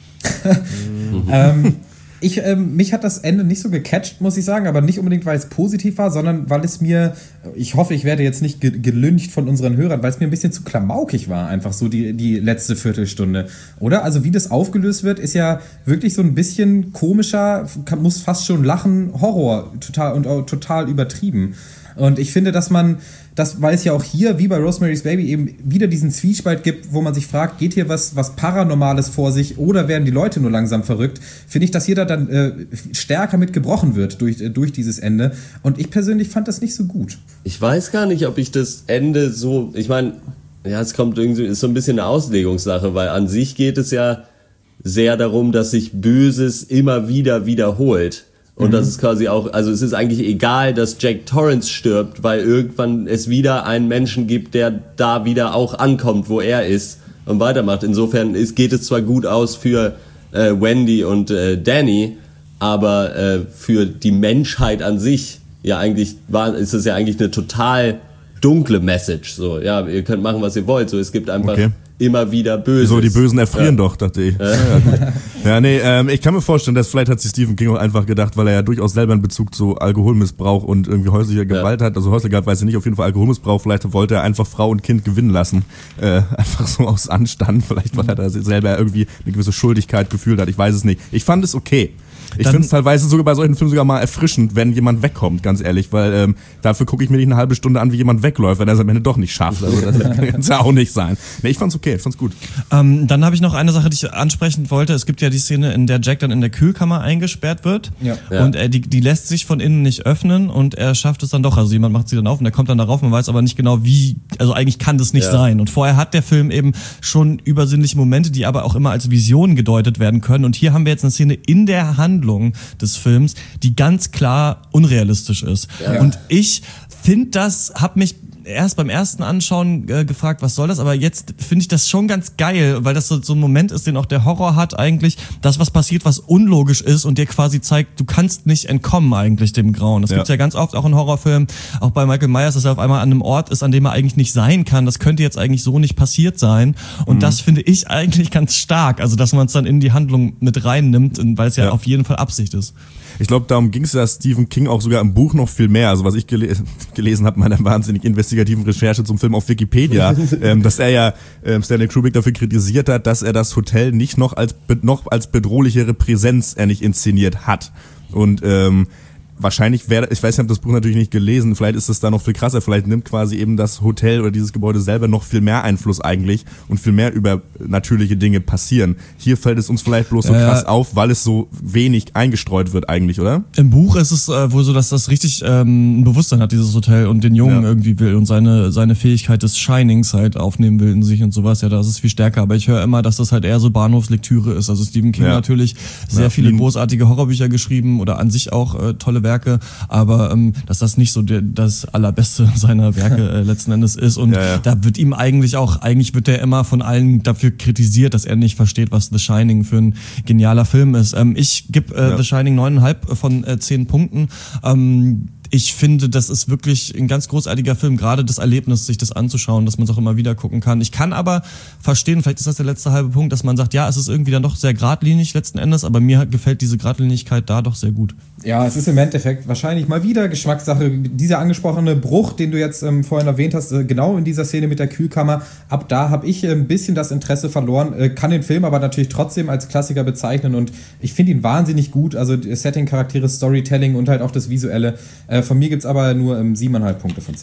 ähm, ich, ähm, mich hat das Ende nicht so gecatcht, muss ich sagen, aber nicht unbedingt, weil es positiv war, sondern weil es mir, ich hoffe, ich werde jetzt nicht ge- gelyncht von unseren Hörern, weil es mir ein bisschen zu klamaukig war, einfach so die, die letzte Viertelstunde, oder? Also wie das aufgelöst wird, ist ja wirklich so ein bisschen komischer, kann, muss fast schon lachen, Horror, total und auch total übertrieben. Und ich finde, dass man, das, weil es ja auch hier, wie bei Rosemary's Baby, eben wieder diesen Zwiespalt gibt, wo man sich fragt, geht hier was, was Paranormales vor sich oder werden die Leute nur langsam verrückt, finde ich, dass hier da dann äh, stärker mit gebrochen wird durch, äh, durch dieses Ende. Und ich persönlich fand das nicht so gut. Ich weiß gar nicht, ob ich das Ende so, ich meine, ja, es kommt irgendwie, ist so ein bisschen eine Auslegungssache, weil an sich geht es ja sehr darum, dass sich Böses immer wieder wiederholt. Und mhm. das ist quasi auch, also es ist eigentlich egal, dass Jack Torrance stirbt, weil irgendwann es wieder einen Menschen gibt, der da wieder auch ankommt, wo er ist und weitermacht. Insofern ist, geht es zwar gut aus für äh, Wendy und äh, Danny, aber äh, für die Menschheit an sich, ja eigentlich war, ist es ja eigentlich eine total dunkle Message. So, ja, ihr könnt machen, was ihr wollt. So, es gibt einfach okay. immer wieder Böses. So, die Bösen erfrieren ja. doch, dachte ich. Ja, ja, gut. ja nee, ähm, ich kann mir vorstellen, dass vielleicht hat sich Stephen King auch einfach gedacht, weil er ja durchaus selber einen Bezug zu Alkoholmissbrauch und irgendwie häuslicher Gewalt ja. hat. Also häuslicher Gewalt weiß ich nicht, auf jeden Fall Alkoholmissbrauch. Vielleicht wollte er einfach Frau und Kind gewinnen lassen. Äh, einfach so aus Anstand. Vielleicht, weil er da selber irgendwie eine gewisse Schuldigkeit gefühlt hat. Ich weiß es nicht. Ich fand es okay. Ich finde es teilweise sogar bei solchen Filmen sogar mal erfrischend, wenn jemand wegkommt, ganz ehrlich, weil ähm, dafür gucke ich mir nicht eine halbe Stunde an, wie jemand wegläuft, wenn er es am Ende doch nicht schafft. Also das kann es ja auch nicht sein. Nee, ich fand's okay, ich fand's gut. Ähm, dann habe ich noch eine Sache, die ich ansprechen wollte. Es gibt ja die Szene, in der Jack dann in der Kühlkammer eingesperrt wird ja. und er, die, die lässt sich von innen nicht öffnen und er schafft es dann doch. Also jemand macht sie dann auf und er kommt dann darauf, man weiß aber nicht genau wie, also eigentlich kann das nicht ja. sein. Und vorher hat der Film eben schon übersinnliche Momente, die aber auch immer als Visionen gedeutet werden können. Und hier haben wir jetzt eine Szene in der Handlung des Films, die ganz klar unrealistisch ist. Ja. Und ich finde das, hab mich erst beim ersten Anschauen äh, gefragt, was soll das, aber jetzt finde ich das schon ganz geil, weil das so, so ein Moment ist, den auch der Horror hat eigentlich, das, was passiert, was unlogisch ist und dir quasi zeigt, du kannst nicht entkommen eigentlich dem Grauen. Das ja. gibt's ja ganz oft auch in Horrorfilmen, auch bei Michael Myers, dass er auf einmal an einem Ort ist, an dem er eigentlich nicht sein kann. Das könnte jetzt eigentlich so nicht passiert sein. Und mhm. das finde ich eigentlich ganz stark, also dass man es dann in die Handlung mit reinnimmt, weil es ja, ja auf jeden Fall Absicht ist. Ich glaube, darum ging es ja Stephen King auch sogar im Buch noch viel mehr. Also was ich gele- gelesen habe, meiner wahnsinnig investigativen Recherche zum Film auf Wikipedia, ähm, dass er ja ähm, Stanley Kubrick dafür kritisiert hat, dass er das Hotel nicht noch als be- noch als bedrohlichere Präsenz er nicht inszeniert hat. Und ähm, wahrscheinlich wäre, ich weiß, ich habe das Buch natürlich nicht gelesen, vielleicht ist es da noch viel krasser, vielleicht nimmt quasi eben das Hotel oder dieses Gebäude selber noch viel mehr Einfluss eigentlich und viel mehr über natürliche Dinge passieren. Hier fällt es uns vielleicht bloß so äh, krass auf, weil es so wenig eingestreut wird eigentlich, oder? Im Buch ist es äh, wohl so, dass das richtig ähm, ein Bewusstsein hat, dieses Hotel, und den Jungen ja. irgendwie will und seine seine Fähigkeit des Shinings halt aufnehmen will in sich und sowas. Ja, das ist viel stärker, aber ich höre immer, dass das halt eher so Bahnhofslektüre ist. Also Stephen King ja. natürlich sehr ja, viele großartige Horrorbücher geschrieben oder an sich auch äh, tolle Werke, aber ähm, dass das nicht so der, das allerbeste seiner Werke äh, letzten Endes ist. Und ja, ja. da wird ihm eigentlich auch, eigentlich wird er immer von allen dafür kritisiert, dass er nicht versteht, was The Shining für ein genialer Film ist. Ähm, ich gebe äh, ja. The Shining neuneinhalb von äh, zehn Punkten. Ähm, Ich finde, das ist wirklich ein ganz großartiger Film, gerade das Erlebnis, sich das anzuschauen, dass man es auch immer wieder gucken kann. Ich kann aber verstehen, vielleicht ist das der letzte halbe Punkt, dass man sagt, ja, es ist irgendwie dann doch sehr geradlinig letzten Endes, aber mir gefällt diese Geradlinigkeit da doch sehr gut. Ja, es ist im Endeffekt wahrscheinlich mal wieder Geschmackssache. Dieser angesprochene Bruch, den du jetzt ähm, vorhin erwähnt hast, äh, genau in dieser Szene mit der Kühlkammer, ab da habe ich äh, ein bisschen das Interesse verloren, äh, kann den Film aber natürlich trotzdem als Klassiker bezeichnen und ich finde ihn wahnsinnig gut, also Setting, Charaktere, Storytelling und halt auch das Visuelle. Äh, von mir gibt's aber nur ähm, siebeneinhalb Punkte von zehn.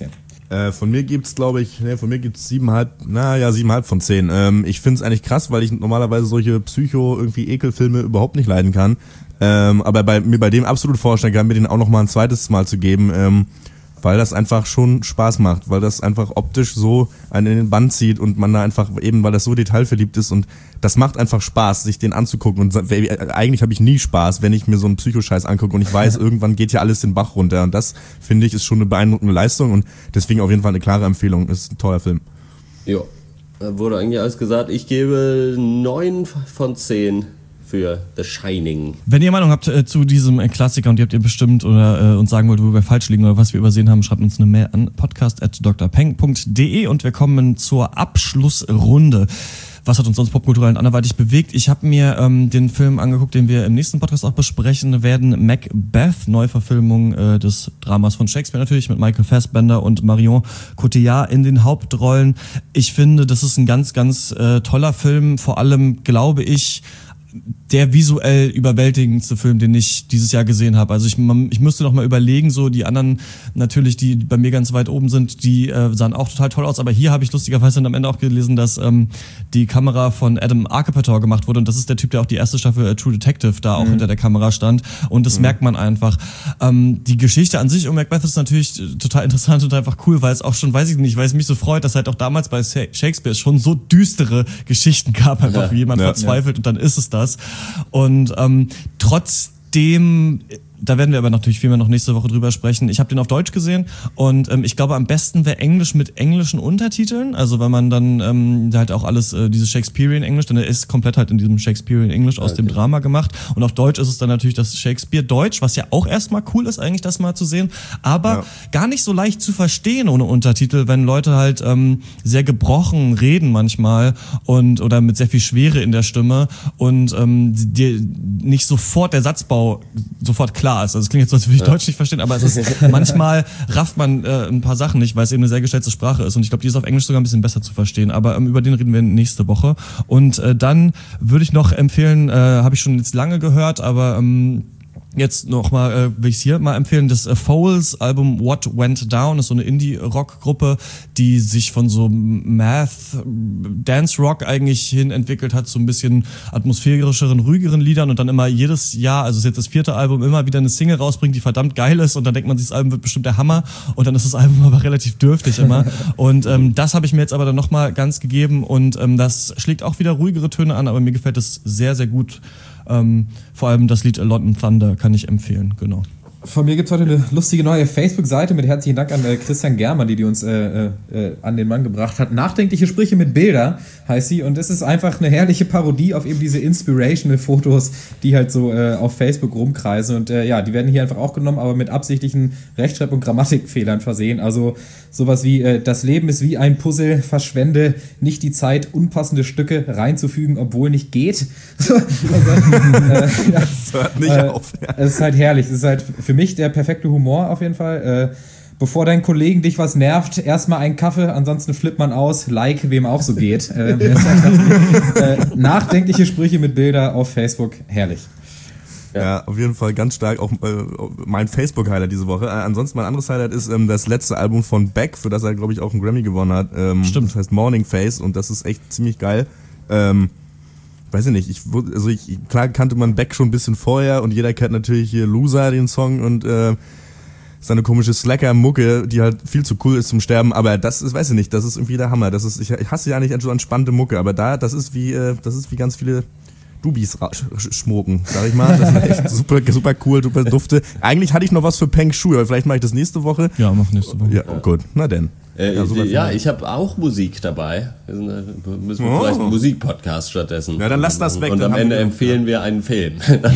Äh, von mir gibt's, glaube ich, ne, von mir gibt's siebenhalb, naja, siebenhalb von zehn. Ähm, ich find's eigentlich krass, weil ich normalerweise solche Psycho, irgendwie Ekelfilme überhaupt nicht leiden kann. Ähm, aber bei mir bei dem absolut vorstellen kann, mir den auch noch mal ein zweites Mal zu geben, ähm, weil das einfach schon Spaß macht, weil das einfach optisch so einen in den Bann zieht und man da einfach eben, weil das so detailverliebt ist und das macht einfach Spaß, sich den anzugucken und eigentlich habe ich nie Spaß, wenn ich mir so einen Psychoscheiß angucke und ich weiß, irgendwann geht ja alles den Bach runter und das, finde ich, ist schon eine beeindruckende Leistung und deswegen auf jeden Fall eine klare Empfehlung, ist ein toller Film. Ja, da wurde eigentlich alles gesagt, ich gebe neun von zehn für The Shining. Wenn ihr Meinung habt äh, zu diesem äh, Klassiker und ihr habt ihr bestimmt oder äh, uns sagen wollt, wo wir falsch liegen oder was wir übersehen haben, schreibt uns eine Mail an podcast at d r peng punkt d e und wir kommen zur Abschlussrunde. Was hat uns sonst popkulturell und anderweitig bewegt? Ich habe mir ähm, den Film angeguckt, den wir im nächsten Podcast auch besprechen werden. Macbeth, Neuverfilmung äh, des Dramas von Shakespeare natürlich, mit Michael Fassbender und Marion Cotillard in den Hauptrollen. Ich finde, das ist ein ganz, ganz äh, toller Film. Vor allem, glaube ich, der visuell überwältigendste Film, den ich dieses Jahr gesehen habe. Also ich, man, ich müsste noch mal überlegen, so die anderen natürlich, die bei mir ganz weit oben sind, die äh, sahen auch total toll aus. Aber hier habe ich lustigerweise dann am Ende auch gelesen, dass ähm, die Kamera von Adam Archipator gemacht wurde. Und das ist der Typ, der auch die erste Staffel äh, True Detective da auch mhm. hinter der Kamera stand. Und das mhm. merkt man einfach. Ähm, die Geschichte an sich um Macbeth ist natürlich total interessant und einfach cool, weil es auch schon, weiß ich nicht, weil es mich so freut, dass halt auch damals bei Shakespeare es schon so düstere Geschichten gab, einfach ja. wie jemand ja. verzweifelt ja. und dann ist es das. Und ähm, trotzdem, da werden wir aber natürlich viel mehr noch nächste Woche drüber sprechen. Ich habe den auf Deutsch gesehen und ähm, ich glaube, am besten wäre Englisch mit englischen Untertiteln. Also wenn man dann ähm, halt auch alles, äh, dieses Shakespearean Englisch, denn er ist komplett halt in diesem Shakespearean Englisch aus okay. dem Drama gemacht. Und auf Deutsch ist es dann natürlich das Shakespeare Deutsch, was ja auch erstmal cool ist, eigentlich das mal zu sehen. Aber ja. gar nicht so leicht zu verstehen ohne Untertitel, wenn Leute halt ähm, sehr gebrochen reden manchmal und oder mit sehr viel Schwere in der Stimme und ähm, dir nicht sofort der Satzbau sofort klar ist. Also es klingt jetzt so, als würde ich ja. Deutsch nicht verstehen, aber es ist manchmal rafft man äh, ein paar Sachen nicht, weil es eben eine sehr geschätzte Sprache ist und ich glaube, die ist auf Englisch sogar ein bisschen besser zu verstehen, aber ähm, über den reden wir nächste Woche und äh, dann würde ich noch empfehlen, äh, habe ich schon jetzt lange gehört, aber ähm, jetzt nochmal, äh, will ich es hier mal empfehlen, das äh, Foals Album What Went Down ist so eine Indie-Rock-Gruppe, die sich von so Math, Dance-Rock eigentlich hin entwickelt hat, so ein bisschen atmosphärischeren, ruhigeren Liedern und dann immer jedes Jahr, also ist jetzt das vierte Album, immer wieder eine Single rausbringt, die verdammt geil ist und dann denkt man sich, das Album wird bestimmt der Hammer und dann ist das Album aber relativ dürftig immer und ähm, das habe ich mir jetzt aber dann nochmal ganz gegeben und ähm, das schlägt auch wieder ruhigere Töne an, aber mir gefällt das sehr, sehr gut. Ähm, vor allem das Lied London Thunder kann ich empfehlen, genau. Von mir gibt es heute eine lustige neue Facebook-Seite mit herzlichen Dank an äh, Christian Germann, die die uns äh, äh, an den Mann gebracht hat. Nachdenkliche Sprüche mit Bilder heißt sie und es ist einfach eine herrliche Parodie auf eben diese Inspirational-Fotos, die halt so äh, auf Facebook rumkreisen und äh, ja, die werden hier einfach auch genommen, aber mit absichtlichen Rechtschreib- und Grammatikfehlern versehen. Also sowas wie, äh, das Leben ist wie ein Puzzle, verschwende nicht die Zeit, unpassende Stücke reinzufügen, obwohl nicht geht. also, äh, ja, das hört nicht äh, auf. Ja. Es ist halt herrlich, es ist halt für mich der perfekte Humor auf jeden Fall. Äh, bevor dein Kollegen dich was nervt, erstmal einen Kaffee, ansonsten flippt man aus, like, wem auch so geht. Äh, äh, nachdenkliche Sprüche mit Bilder auf Facebook, herrlich. Ja. ja, auf jeden Fall ganz stark auch äh, mein Facebook-Highlight diese Woche. Äh, ansonsten mein anderes Highlight ist ähm, das letzte Album von Beck, für das er, glaube ich, auch einen Grammy gewonnen hat. Ähm, Stimmt. Das heißt Morning Face und das ist echt ziemlich geil. Ähm, weiß ich nicht, ich, also ich, klar kannte man Beck schon ein bisschen vorher und jeder kennt natürlich hier Loser, den Song und äh, seine komische Slacker-Mucke, die halt viel zu cool ist zum Sterben, aber das ist, weiß ich nicht, das ist irgendwie der Hammer. Das ist, ich, ich hasse ja nicht so entspannte Mucke, aber da, das ist wie, äh, das ist wie ganz viele Dubis sch- schmoken, sag ich mal. Das ist echt super, super cool, super dufte. Eigentlich hatte ich noch was für Peng Shui, aber vielleicht mache ich das nächste Woche. Ja, mach nächste Woche. Ja, oh, gut, na denn. Äh, ja, die, ja, ich habe auch Musik dabei. Wir sind, müssen wir oh. vielleicht einen Musikpodcast stattdessen. Ja, dann lass das weg. Und am Ende wir empfehlen wir einen Film.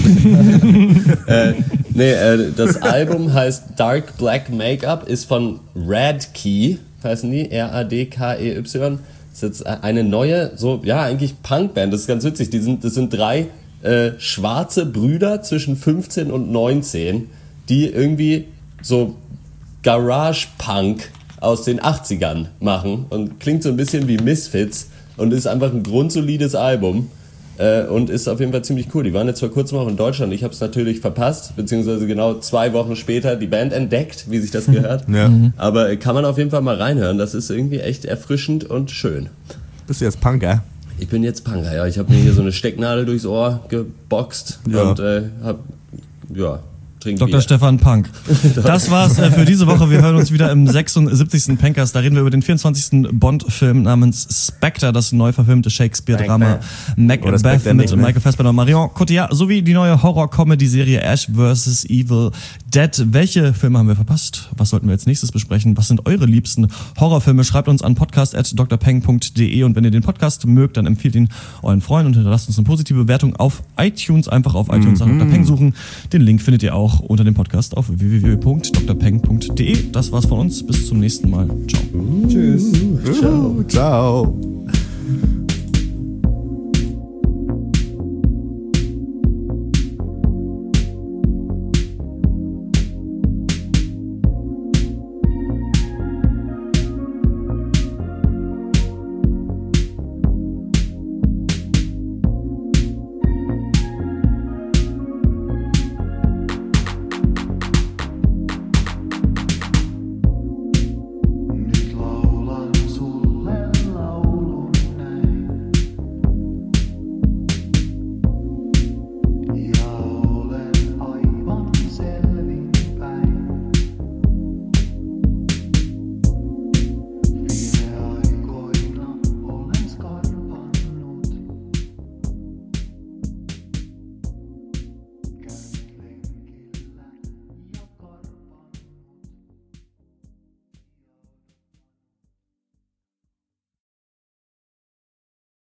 äh, nee, äh, das Album heißt Dark Black Makeup, ist von Radkey, heißen die, R A D K E Y. Das ist jetzt eine neue, so, ja, eigentlich Punkband. Das ist ganz witzig. Die sind, das sind drei äh, schwarze Brüder zwischen fünfzehn und neunzehn, die irgendwie so Garage-Punk aus den achtzigern machen und klingt so ein bisschen wie Misfits und ist einfach ein grundsolides Album. Äh, und ist auf jeden Fall ziemlich cool. Die waren jetzt vor kurzem auch in Deutschland. Ich habe es natürlich verpasst, beziehungsweise genau zwei Wochen später die Band entdeckt, wie sich das gehört. Ja. Mhm. Aber kann man auf jeden Fall mal reinhören. Das ist irgendwie echt erfrischend und schön. Bist du jetzt Punker? Ich bin jetzt Punker, ja. Ich habe mir hier so eine Stecknadel durchs Ohr geboxt ja. und äh, hab, ja, trink Doktor Bier. Stefan Punk. Das war's äh, für diese Woche. Wir hören uns wieder im sechsundsiebzigsten Pankers. Da reden wir über den vierundzwanzigsten Bond-Film namens Spectre, das neu verfilmte Shakespeare-Drama Macbeth mit Michael Fassbender und Marion Cotillard sowie die neue Horror-Comedy-Serie Ash versus. Evil Dead. Welche Filme haben wir verpasst? Was sollten wir als nächstes besprechen? Was sind eure liebsten Horrorfilme? Schreibt uns an podcast at d r peng punkt d e und wenn ihr den Podcast mögt, dann empfiehlt ihn euren Freunden und hinterlasst uns eine positive Bewertung auf iTunes. Einfach auf iTunes nach Doktor Peng suchen. Den Link findet ihr auch unter dem Podcast auf w w w punkt d r peng punkt d e. Das war's von uns. Bis zum nächsten Mal. Ciao. Tschüss. Ciao. Ciao.